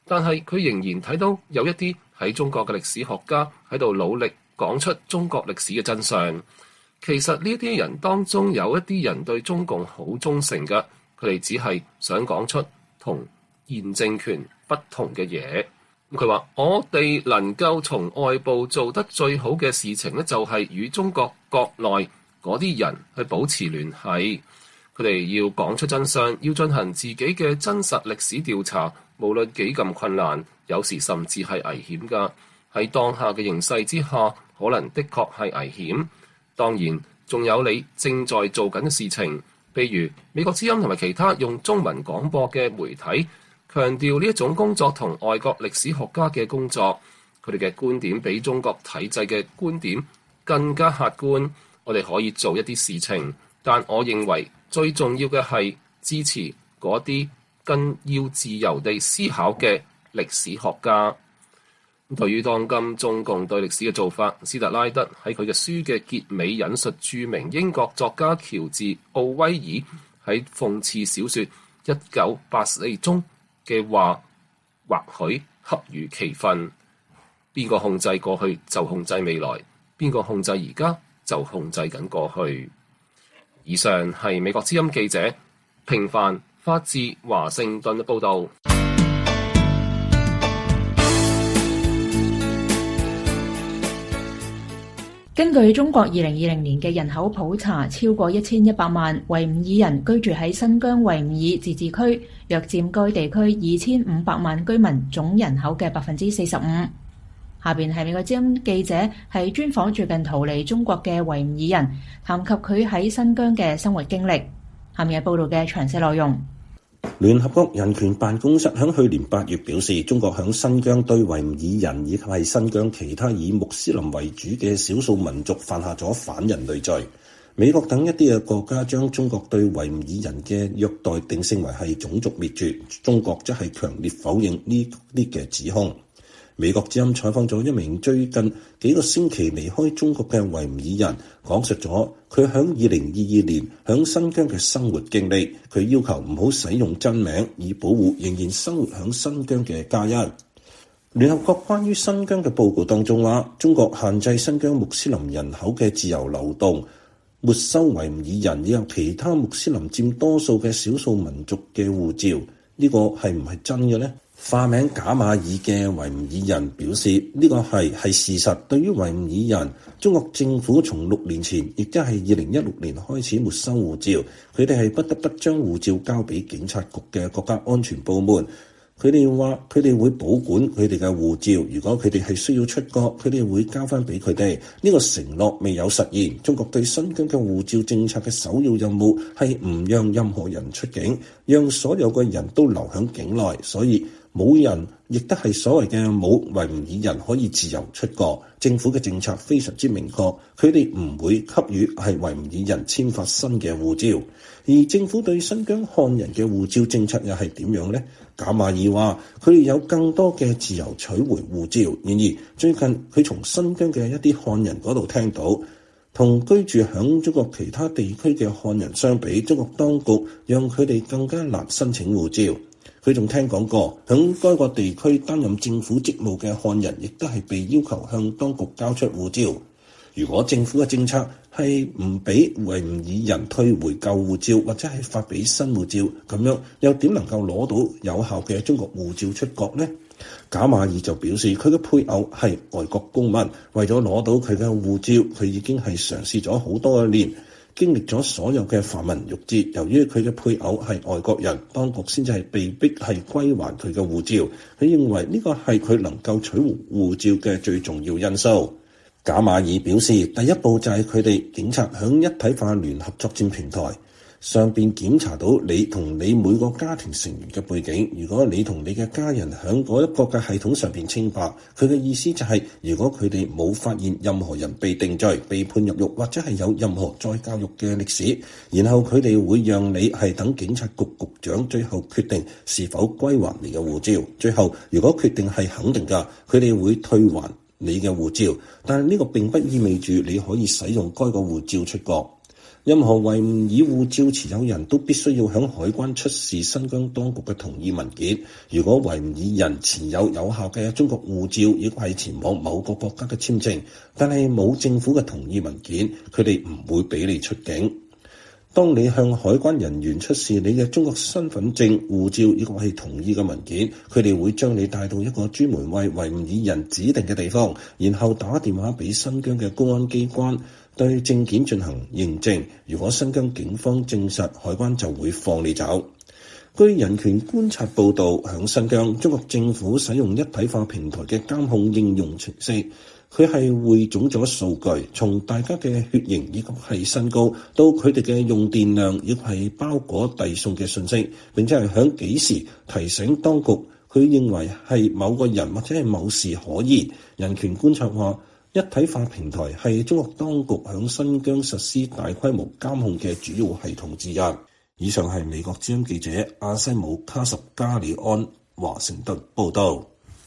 但係佢仍然睇到有一啲喺中國嘅歷史學家喺度努力講出中國歷史嘅真相。其實呢啲人當中有一啲人對中共好忠誠㗎，佢哋只係想講出同現政權不同嘅嘢。佢話：我哋能夠從外部做得最好嘅事情咧，就係與中國國內嗰啲人去保持聯繫。佢哋要講出真相，要進行自己嘅真實歷史調查，無論幾咁困難，有時甚至係危險㗎。喺當下嘅形勢之下，可能的確係危險。當然，仲有你正在做緊嘅事情，譬如美國之音同埋其他用中文廣播嘅媒體，強調呢一種工作同外國歷史學家嘅工作，佢哋嘅觀點比中國體制嘅觀點更加客觀。我哋可以做一啲事情，但我認為最重要嘅係支持嗰啲更要自由地思考嘅歷史學家。對於當今中共對歷史嘅做法，斯特拉德喺佢嘅書嘅結尾引述著名英國作家喬治·奧威爾喺諷刺小說《一九八四》中嘅話，或許恰如其分。邊個控制過去就控制未來，邊個控制而家就控制緊過去。以上係美國之音記者平凡發自華盛頓嘅報導。 根據中國二零二零年嘅人口普查，超過一千一百萬維吾爾人居住喺新疆維吾爾自治區，約佔該地區二千五百萬居民總人口嘅百分之四十五。下邊係美國之音記者係專訪最近逃離中國嘅維吾爾人，談及佢喺新疆嘅生活經歷。下面係報道嘅詳細內容。 聯合國人權辦公室喺去年八月表示，中國喺新疆對維吾爾人以及係新疆其他以穆斯林為主嘅少數民族犯下咗反人類罪。美國等一啲嘅國家將中國對維吾爾人嘅虐待定性為係種族滅絕，中國則係強烈否認呢啲嘅指控。美國之音採訪咗一名最近幾個星期離開中國嘅維吾爾人，講述咗佢喺二零二二年喺新疆嘅生活經歷。佢要求唔好使用真名，以保護仍然生活喺新疆嘅家人。聯合國關於新疆嘅報告當中話，中國限制新疆穆斯林人口嘅自由流動，沒收維吾爾人以及其他穆斯林佔多數嘅少數民族嘅護照。呢個係唔係真嘅呢？化名賈馬爾嘅維吾爾人表示，呢個係係事實。對於維吾爾人，中國政府從六年前，亦即係二零一六年開始沒收護照，佢哋係不得不將護照交俾警察局嘅國家安全部門。佢哋話佢哋會保管佢哋嘅護照，如果佢哋係需要出國，佢哋會交翻俾佢哋。呢個承諾未有實現。中國對新疆嘅護照政策嘅首要任務係唔讓任何人出境，讓所有嘅人都留喺境內，所以冇人，亦都係所謂嘅冇維吾爾人可以自由出國。政府嘅政策非常之明確，佢哋唔會給予係維吾爾人簽發新嘅護照。而政府對新疆漢人嘅護照政策又係點樣呢？賈馬爾話佢哋有更多嘅自由取回護照。然而最近佢從新疆嘅一啲漢人嗰度聽到，同居住響中國其他地區嘅漢人相比，中國當局讓佢哋更加難申請護照。佢仲聽講過，響該個地區擔任政府職務嘅漢人，亦都係被要求向當局交出護照。如果政府嘅政策係唔俾維吾爾人退回舊護照，或者係發俾新護照，咁樣又點能夠攞到有效嘅中國護照出國呢？賈馬爾就表示，佢嘅配偶係外國公民，為咗攞到佢嘅護照，佢已經係嘗試咗好多嘅年，經歷咗所有嘅繁文縟節。由於佢嘅配偶係外國人，當局先至係被逼係歸還佢嘅護照。佢認為呢個係佢能夠取回護照嘅最重要因素。賈馬爾表示，第一步就係佢哋警察響一體化聯合作戰平台上邊檢查到你同你每個家庭成員嘅背景。如果你同你嘅家人響嗰一個嘅系統上邊清白，佢嘅意思就係、是、如果佢哋冇發現任何人被定罪、被判入獄或者係有任何再教育嘅歷史，然後佢哋會讓你係等警察局局長最後決定是否歸還你嘅護照。最後如果決定係肯定㗎，佢哋會退還你嘅護照，但係呢個並不意味住你可以使用該個護照出國。 任何維吾爾護照持有人都必須要向海關出示新疆當局嘅同意文件。如果維吾爾人持有有效嘅中國護照，亦係前往某個國家嘅簽證，但係冇政府嘅同意文件，佢哋唔會俾你出境。當你向海關人員出示你嘅中國身份證、護照以及係同意嘅文件，佢哋會將你帶到一個專門為維吾爾人指定嘅地方，然後打電話俾新疆嘅公安機關對證件進行認證。如果新疆警方證實，海關就會放你走。據人權觀察報導，響新疆，中國政府使用一體化平台嘅監控應用程式，佢係匯總咗數據，從大家嘅血型以及係身高，到佢哋嘅用電量，亦係包裹遞送嘅信息，並且係響幾時提醒當局佢認為係某個人或者係某事可疑。人權觀察話，一體化平台係中國當局響新疆實施大規模監控嘅主要系統之一。以上係美國之音記者阿西姆卡什加里安華盛頓報道。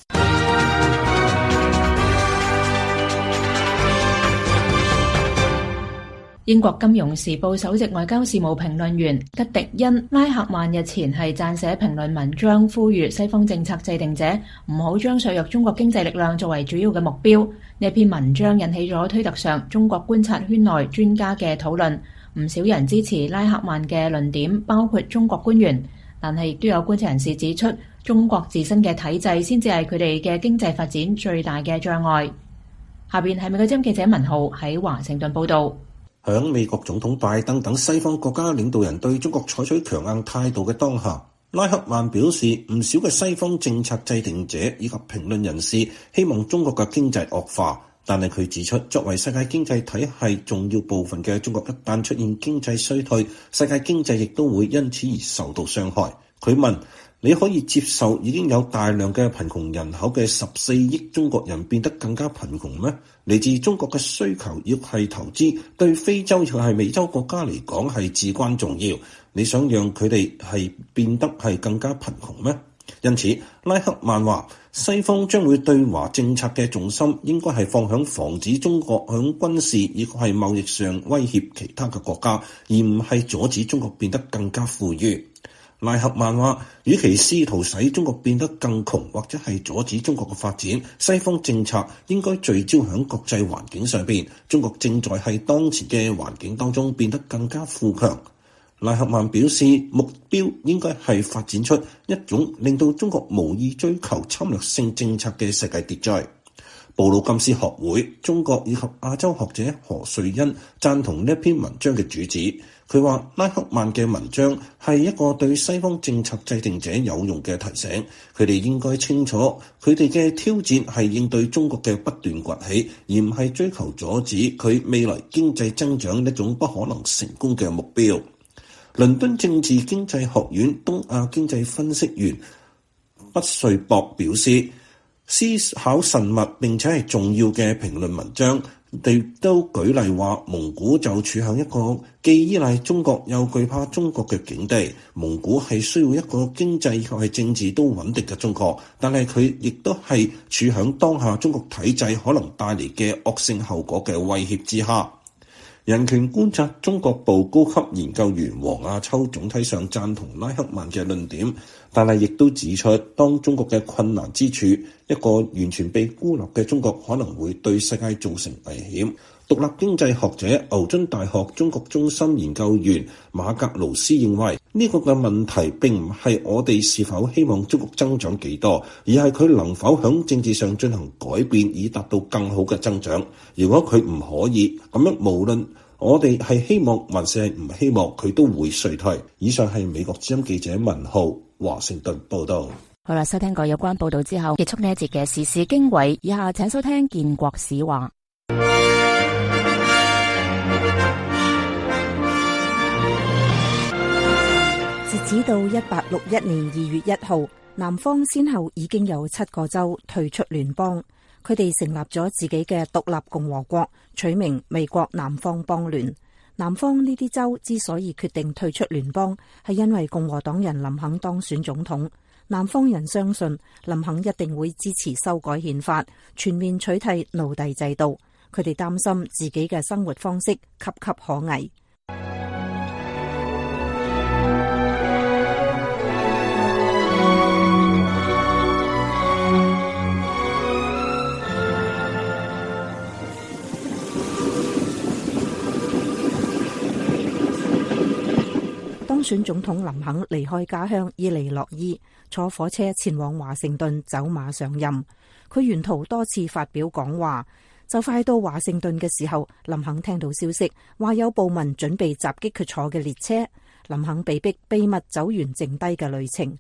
英國金融時報首席外交事務評論員吉迪恩拉克曼日前係撰寫評論文章，呼籲西方政策制定者唔好將削弱中國經濟力量作為主要嘅目標。呢篇文章引起咗推特上中國觀察圈內專家嘅討論，唔少人支持拉克曼嘅論點，包括中國官員，但係亦都有觀察人士指出，中國自身嘅體制先至係佢哋嘅經濟發展最大嘅障礙。下邊係美國之音記者文浩喺華盛頓報道。 響美國總統拜登等西方國家領導人對中國採取強硬態度嘅當下，拉克曼表示，唔少嘅西方政策制定者以及評論人士希望中國嘅經濟惡化，但係佢指出，作為世界經濟體系重要部分嘅中國一旦出現經濟衰退，世界經濟亦都會因此而受到傷害。佢問，你可以接受已經有大量嘅貧窮人口嘅十四億中國人變得更加貧窮咩？嚟自中國嘅需求亦係投資，對非洲亦係美洲國家嚟講係至關重要。你想讓佢哋係變得係更加貧窮咩？因此，拉克曼話，西方將會對華政策嘅重心應該係放響防止中國響軍事亦係貿易上威脅其他嘅國家，而唔係阻止中國變得更加富裕。拉克曼話，與其試圖使中國變得更窮，或者係阻止中國嘅發展，西方政策應該聚焦喺國際環境上邊。中國正在喺當前嘅環境當中變得更加富強。拉克曼表示，目標應該係發展出一種令到中國無意追求侵略性政策嘅世界秩序。布魯金斯學會中國以及亞洲學者何瑞恩贊同呢篇文章嘅主旨。佢話，拉克曼嘅文章係一個對西方政策制定者有用嘅提醒，佢哋應該清楚佢哋嘅挑戰係應對中國嘅不斷崛起，而唔係追求阻止佢未來經濟增長一種不可能成功嘅目標。倫敦政治經濟學院東亞經濟分析員畢瑞博表示，思考慎密並且係重要嘅評論文章，亦都舉例話，蒙古就處向一個既依賴中國又懼怕中國嘅境地。蒙古係需要一個經濟及係政治都穩定嘅中國，但係佢亦都係處響當下中國體制可能帶嚟嘅惡性後果嘅威脅之下。人權觀察中國部高級研究員黃亞秋總體上贊同拉克曼嘅論點，但係亦都指出，當中國嘅困難之處，一個完全被孤立嘅中國可能會對世界造成危險。獨立經濟學者牛津大學中國中心研究員馬格勞斯認為，呢個嘅問題並唔係我哋是否希望中國增長幾多，而係佢能否響政治上進行改變，以達到更好嘅增長。如果佢唔可以，咁樣無論我哋係希望還是係唔希望，佢都會衰退。以上係美國之音記者文浩華盛頓報道。 好啦，收聽過有關報道之後，結束呢一節嘅時事經緯。以下請收聽建國史話。 截止到一八六一年二月一號，南方先後已經有七個州退出聯邦，佢哋成立咗自己嘅獨立共和國，取名美國南方邦聯。南方呢啲州之所以決定退出聯邦，係因為共和黨人林肯當選總統。南方人相信林肯一定會支持修改憲法，全面取締奴隸制度。佢哋擔心自己嘅生活方式岌岌可危。 當選總統林肯離開家鄉伊利諾伊，坐火車前往華盛頓走馬上任。佢沿途多次發表講話，就快到華盛頓嘅時候，林肯聽到消息話有暴民準備襲擊佢坐嘅列車，林肯被逼秘密走完剩低嘅旅程。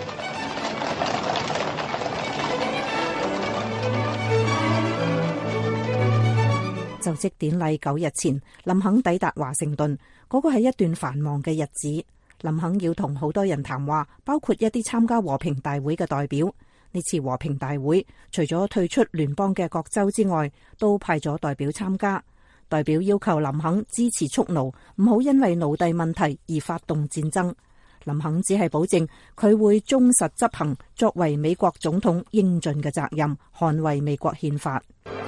就職典禮九日前，林肯抵達華盛頓，嗰個係一段繁忙嘅日子。林肯要同好多人談話，包括一啲參加和平大會嘅代表。呢次和平大會除咗退出聯邦嘅各州之外，都派咗代表參加。代表要求林肯支持蓄奴，唔好因為奴隸問題而發動戰爭。林肯只係保證佢會忠實執行作為美國總統應盡嘅責任，捍衛美國憲法。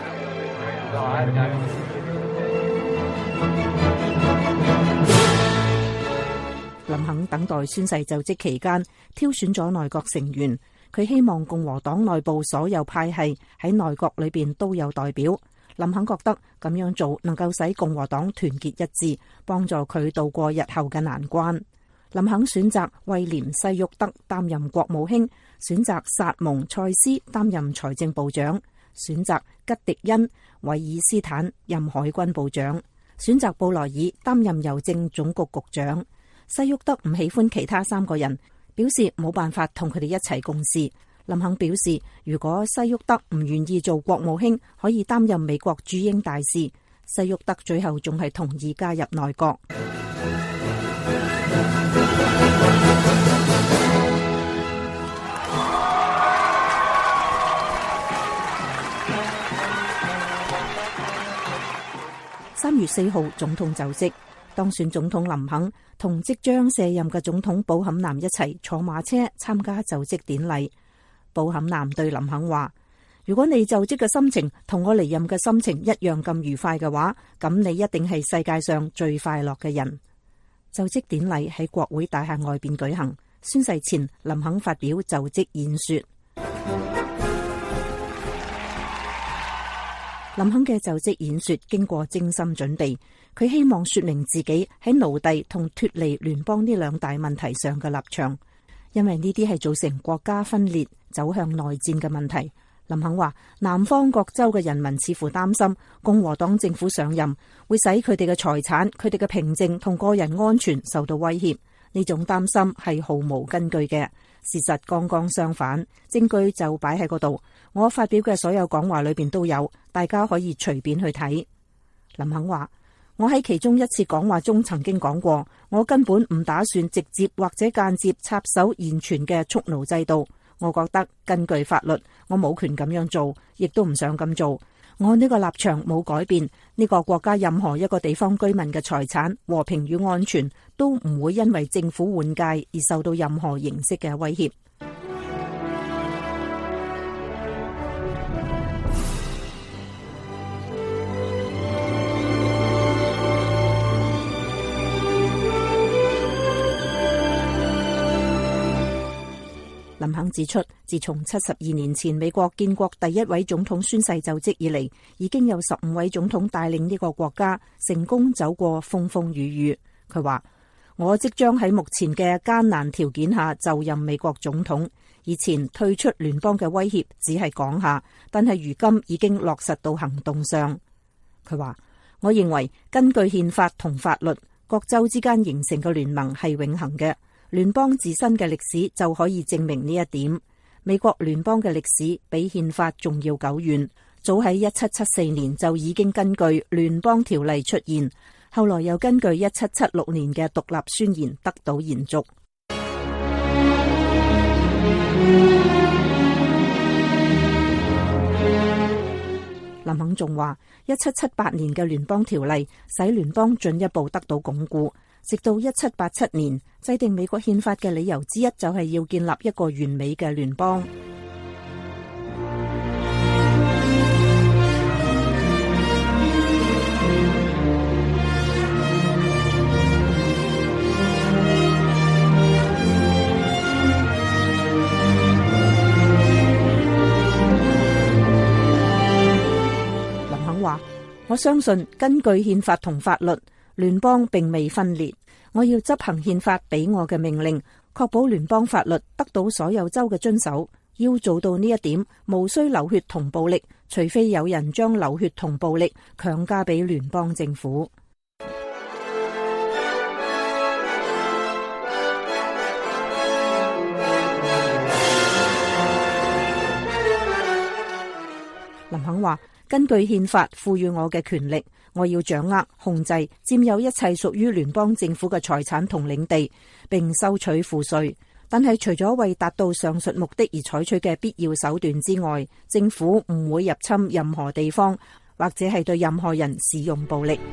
林肯等待宣誓就職期間，挑選咗內閣成員。佢希望共和黨內部所有派系喺內閣裏邊都有代表。林肯覺得咁樣做能夠使共和黨團結一致，幫助佢度過日後嘅難關。林肯選擇威廉·西沃德擔任國務卿，選擇薩蒙·塞斯擔任財政部長，選擇吉迪恩·韋爾斯坦任海軍部長，選擇布萊爾擔任郵政總局局長。西沃德唔喜歡其他三個人，表示冇辦法同佢哋一齊共事。林肯表示，如果西沃德唔願意做國務卿，可以擔任美國駐英大使。西沃德最後仲係同意加入內閣。三月四號，總統就職。當選總統林肯同即將卸任嘅總統布坎南一齊坐馬車參加就職典禮。布坎南對林肯話：如果你就職嘅心情同我離任嘅心情一樣咁愉快嘅話，咁你一定係世界上最快樂嘅人。就職典禮喺國會大廈外邊舉行，宣誓前林肯發表就職演說。林肯嘅就職演說經過精心準備，佢希望說明自己喺奴隸同脫離聯邦呢兩大問題上嘅立場，因為呢啲係造成國家分裂、走向內戰嘅問題。林肯話，南方各州嘅人民似乎擔心共和黨政府上任會使佢哋嘅財產、佢哋嘅平靜同個人安全受到威脅。呢種擔心係毫無根據嘅，事實剛剛相反，證據就擺喺嗰度。我發表嘅所有講話裏邊都有，大家可以隨便去睇。林肯話：我喺其中一次講話中曾經講過，我根本唔打算直接或者間接插手現存嘅蓄奴制度。我覺得根據法律，我冇權咁樣做，亦都唔想咁做。我呢個立場冇改變，呢個國家任何一個地方居民嘅財產、和平與安全都唔會因為政府換屆而受到任何形式嘅威脅。林肯指出，自從七十二年前美國建國第一位總統宣誓就職以嚟，已經有十五位總統帶領呢個國家成功走過風風雨雨。佢話：我即將喺目前嘅艱難條件下就任美國總統。以前退出聯邦嘅威脅只係講下，但係如今已經落實到行動上。佢話：我認為根據憲法同法律，各州之間形成嘅聯盟係永恆嘅。聯邦自身嘅歷史就可以證明呢一點。美國聯邦嘅歷史比憲法仲要久遠，早喺一七七四年就已經根據聯邦條例出現，後來又根據一七七六年嘅獨立宣言得到延續。林肯仲話，一七七八年嘅聯邦條例使聯邦進一步得到鞏固。直到一七八七年，制定美國憲法嘅理由之一就係要建立一個完美嘅聯邦。林肯話：我相信根據憲法同法律，聯邦並未分裂。 我要執行憲法俾我嘅命令，確保聯邦法律得到所有州嘅遵守。要做到呢一點，無需流血同暴力，除非有人將流血同暴力強加俾聯邦政府。林肯話：根據憲法賦予我嘅權力，我要掌握、控制、佔有一切屬於聯邦政府嘅財產同領地，並收取賦稅。但係除咗為達到上述目的而採取嘅必要手段之外，政府唔會入侵任何地方，或者係對任何人使用暴力。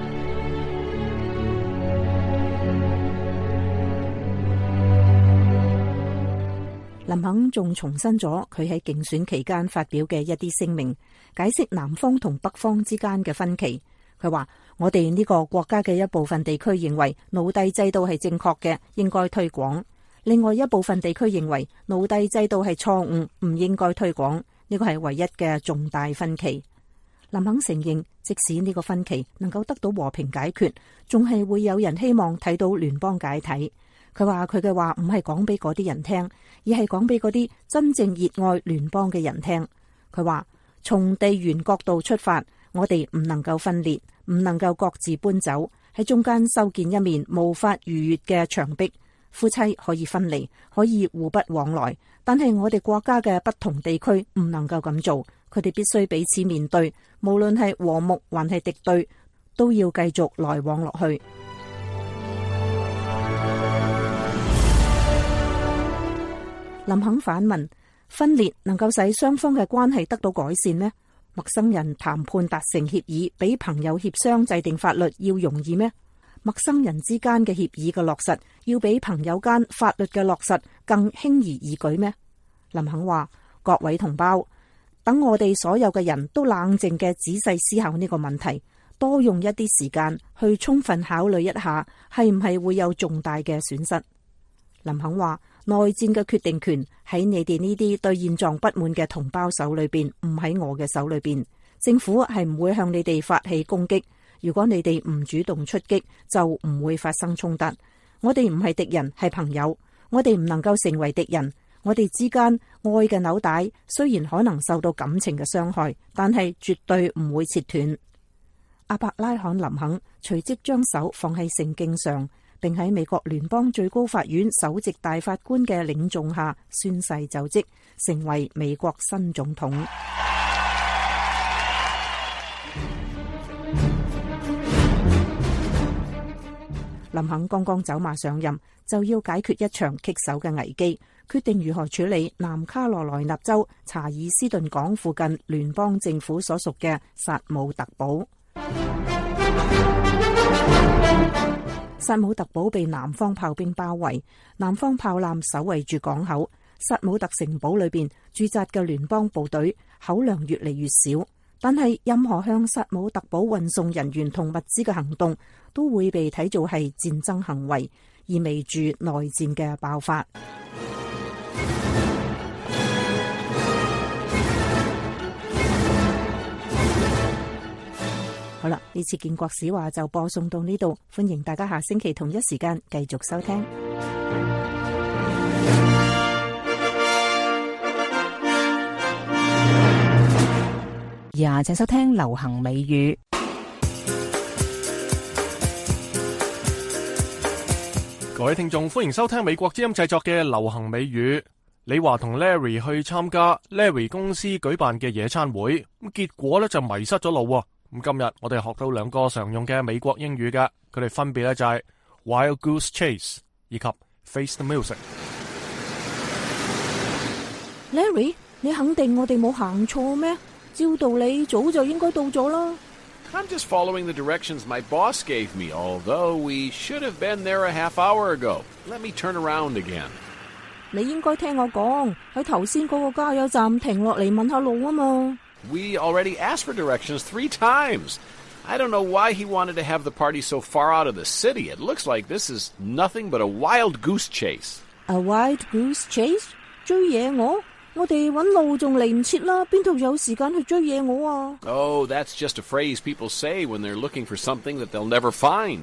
林肯仲重申咗佢喺競選期間發表嘅一啲聲明，解釋南方同北方之間嘅分歧。佢話：我哋呢個國家嘅一部分地區認為奴隸制度係正確嘅，應該推廣；另外一部分地區認為奴隸制度係錯誤，唔應該推廣。呢個係唯一嘅重大分歧。林肯承認，即使呢個分歧能夠得到和平解決，仲係會有人希望睇到聯邦解體。佢話佢嘅話唔係講俾嗰啲人聽，而係講俾嗰啲真正熱愛聯邦嘅人聽。佢話從地緣角度出發，我哋唔能夠分裂，唔能夠各自搬走，喺中間修建一面無法逾越嘅牆壁。夫妻可以分離，可以互不往來，但係我哋國家嘅不同地區唔能夠咁做，佢哋必須彼此面對，無論係和睦還係敵對，都要繼續來往落去。林肯反問：分裂能夠使雙方嘅關係得到改善咩？陌生人談判達成協議，比朋友協商制定法律要容易咩？陌生人之間嘅協議嘅落實，要比朋友間法律嘅落實更輕而易舉咩？林肯話：各位同胞，等我哋所有嘅人都冷靜嘅仔細思考呢個問題，多用一啲時間去充分考慮一下，係唔係會有重大嘅損失？林肯話：內戰嘅決定權喺你哋呢啲對現狀不滿嘅同胞手裏邊，唔喺我嘅手裏邊。政府係唔會向你哋發起攻擊。如果你哋唔主動出擊，就唔會發生衝突。我哋唔係敵人，係朋友。我哋唔能夠成為敵人。我哋之間愛嘅紐帶雖然可能受到感情嘅傷害，但係絕對唔會切斷。阿伯拉罕林肯隨即將手放喺聖經上，並喺美國聯邦最高法院首席大法官嘅領眾下宣誓就職，成為美國新總統。林肯剛剛走馬上任，就要解決一場棘手嘅危機，決定如何處理南卡羅來納州查爾斯頓港附近聯邦政府所屬嘅薩姆特堡。薩姆特堡被南方炮兵包圍，南方炮艦守衛住港口。薩姆特城堡裏邊駐紮嘅聯邦部隊口糧越嚟越少。但係任何向薩姆特堡運送人員同物資嘅行動，都會被睇做係戰爭行為，意味住內戰嘅爆發。好啦，呢次建國史話就播送到呢度，歡迎大家下星期同一時間繼續收聽。 呀，請收聽流行美語。 各位聽眾，歡迎收聽美國之音製作嘅流行美語。李華同 Larry 去參加 Larry 公司舉辦嘅野餐會，咁結果咧就迷失咗路。咁今日我哋學到兩個常用嘅美國英語嘅，佢哋分別咧就係 Wild Goose Chase 以及 Face the Music。 Larry， 你肯定我哋冇行錯咩？照道理早就應該到咗啦。 I'm just following the directions my boss gave me, although we should have been there a half hour ago. Let me turn around again. 你應該聽我講，喺頭先嗰個加油站停落嚟問下路啊嘛。 We already asked for directions three times. I don't know why he wanted to have the party so far out of the city. It looks like this is nothing but a wild goose chase. A wild goose chase? 追野鵝？我哋搵路仲嚟唔切啦，邊度有時間去追野鵝啊？ Oh, that's just a phrase people say when they're looking for something that they'll never find.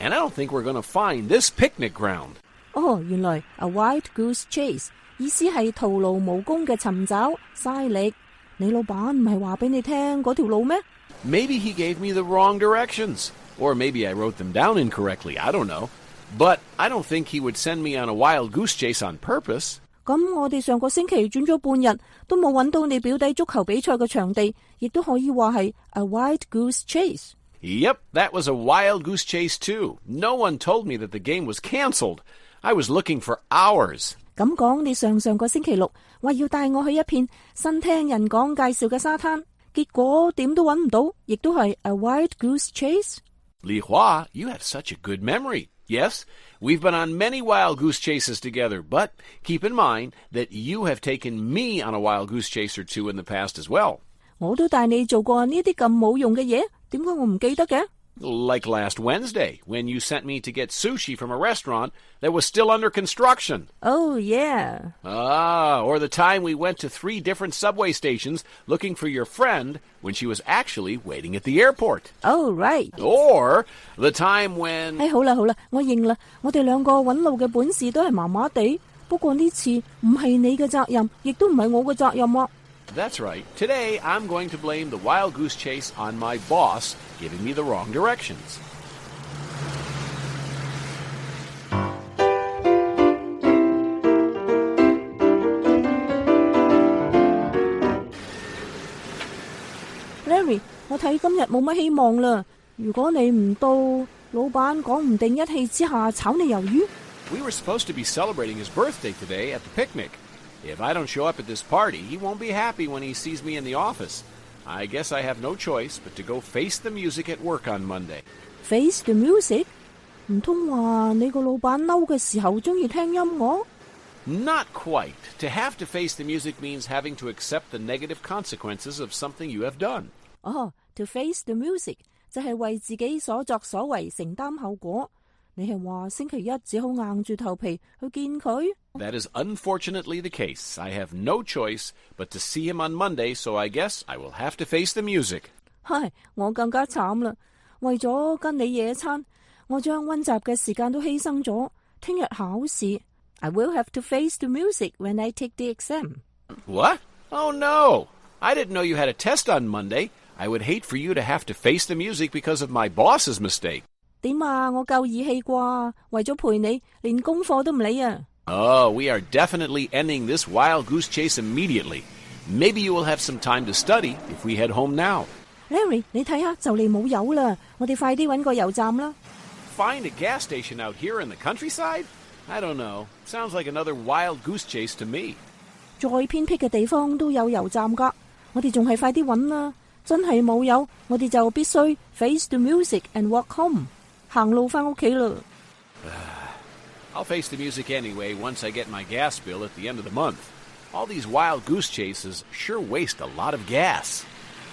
and I don't think we're going to find this picnic ground. 哦，原來 a wild goose chase 意思係徒勞無功嘅尋找，嘥力。你老闆唔係話俾你聽嗰條路咩？ Maybe he gave me the wrong directions. Or maybe I wrote them down incorrectly. I don't know. But I don't think he would send me on a wild goose chase on purpose. 咁我哋上個星期轉咗半日，都冇揾到你表弟足球比賽嘅場地，亦都可以話係 a wild goose chase. Yep, that was a wild goose chase too. No one told me that the game was cancelled. I was looking for hours. 咁講，你上上個星期六話要帶我去一片新聽人講介紹嘅沙灘，結果點都揾唔到，亦都係 a wild goose chase. Li Hua, you have such a good memory. Yes, we've been on many wild goose chases together, but keep in mind that you have taken me on a wild goose chase or two in the past as well. 我都帶你做過呢啲咁冇用嘅嘢，點解我唔記得嘅？ Like last Wednesday, when you sent me to get sushi from a restaurant that was still under construction. Oh, yeah. Ah, or the time we went to three different subway stations looking for your friend when she was actually waiting at the airport. Oh, right. Or the time when... 哎，好啦好啦，我認啦，我哋兩個揾路嘅本事都係麻麻地，不過呢次唔係你嘅責任，亦都唔係我嘅責任啊。 That's right. Today, I'm going to blame the wild goose chase on my boss giving me the wrong directions. Larry， 我睇今日冇乜希望啦。如果你唔到，老闆講唔定一氣之下炒你魷魚。 We were supposed to be celebrating his birthday today at the picnic. If I don't show up at this party, he won't be happy when he sees me in the office. I guess I have no choice but to go face the music at work on Monday. Face the music？ 唔通話你個老闆嬲嘅時候鍾意聽音樂？ Not quite. To have to face the music means having to accept the negative consequences of something you have done. 哦， to face the music 就係為自己所作所為承擔後果。你係話星期一只好硬住頭皮去見佢？ That is unfortunately the case. I have no choice but to see him on Monday, so I guess I will have to face the music. 唉，我更加慘啦！為咗跟你野餐，我將溫習嘅時間都犧牲咗。聽日考試 I will have to face the music when I take the exam. What? Oh no! I didn't know you had a test on Monday. I would hate for you to have to face the music because of my boss's mistake. 點啊？我夠義氣啩？為咗陪你，連功課都唔理啊！ Oh, we are definitely ending this wild goose chase immediately. Maybe you will have some time to study if we head home now. Larry， 你睇下就嚟冇油啦，我哋快啲搵個油站啦。 Find a gas station out here in the countryside? I don't know. Sounds like another wild goose chase to me. 再偏僻嘅地方都有油站㗎，我哋仲係快啲搵啦。真係冇油，我哋就必須 face the music and walk home， 行路返屋企啦。 I'll face the music anyway once I get my gas bill at the end of the month. All these wild goose chases sure waste a lot of gas.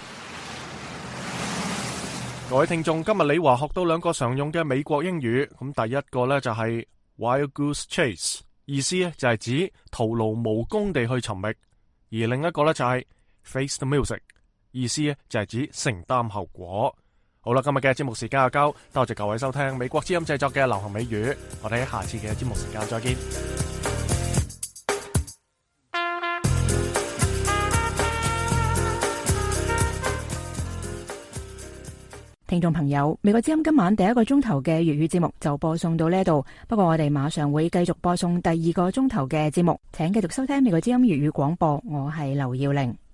各位聽眾，今日李華學到兩個常用嘅美國英語。咁第一個呢就係 wild goose chase， 意思呢就係指徒勞無功地去尋覓；而另一個呢就係 face the music， 意思呢就係指承擔後果。好啦，今日嘅節目時間就夠，多謝各位收聽美國之音製作嘅流行美語，我哋喺下次嘅節目時間再見。 聽眾朋友，美國之音今晚第一個鐘頭嘅粵語節目就播送到呢度，不過我哋馬上會繼續播送第二個鐘頭嘅節目，請繼續收聽美國之音粵語廣播，我係劉耀玲。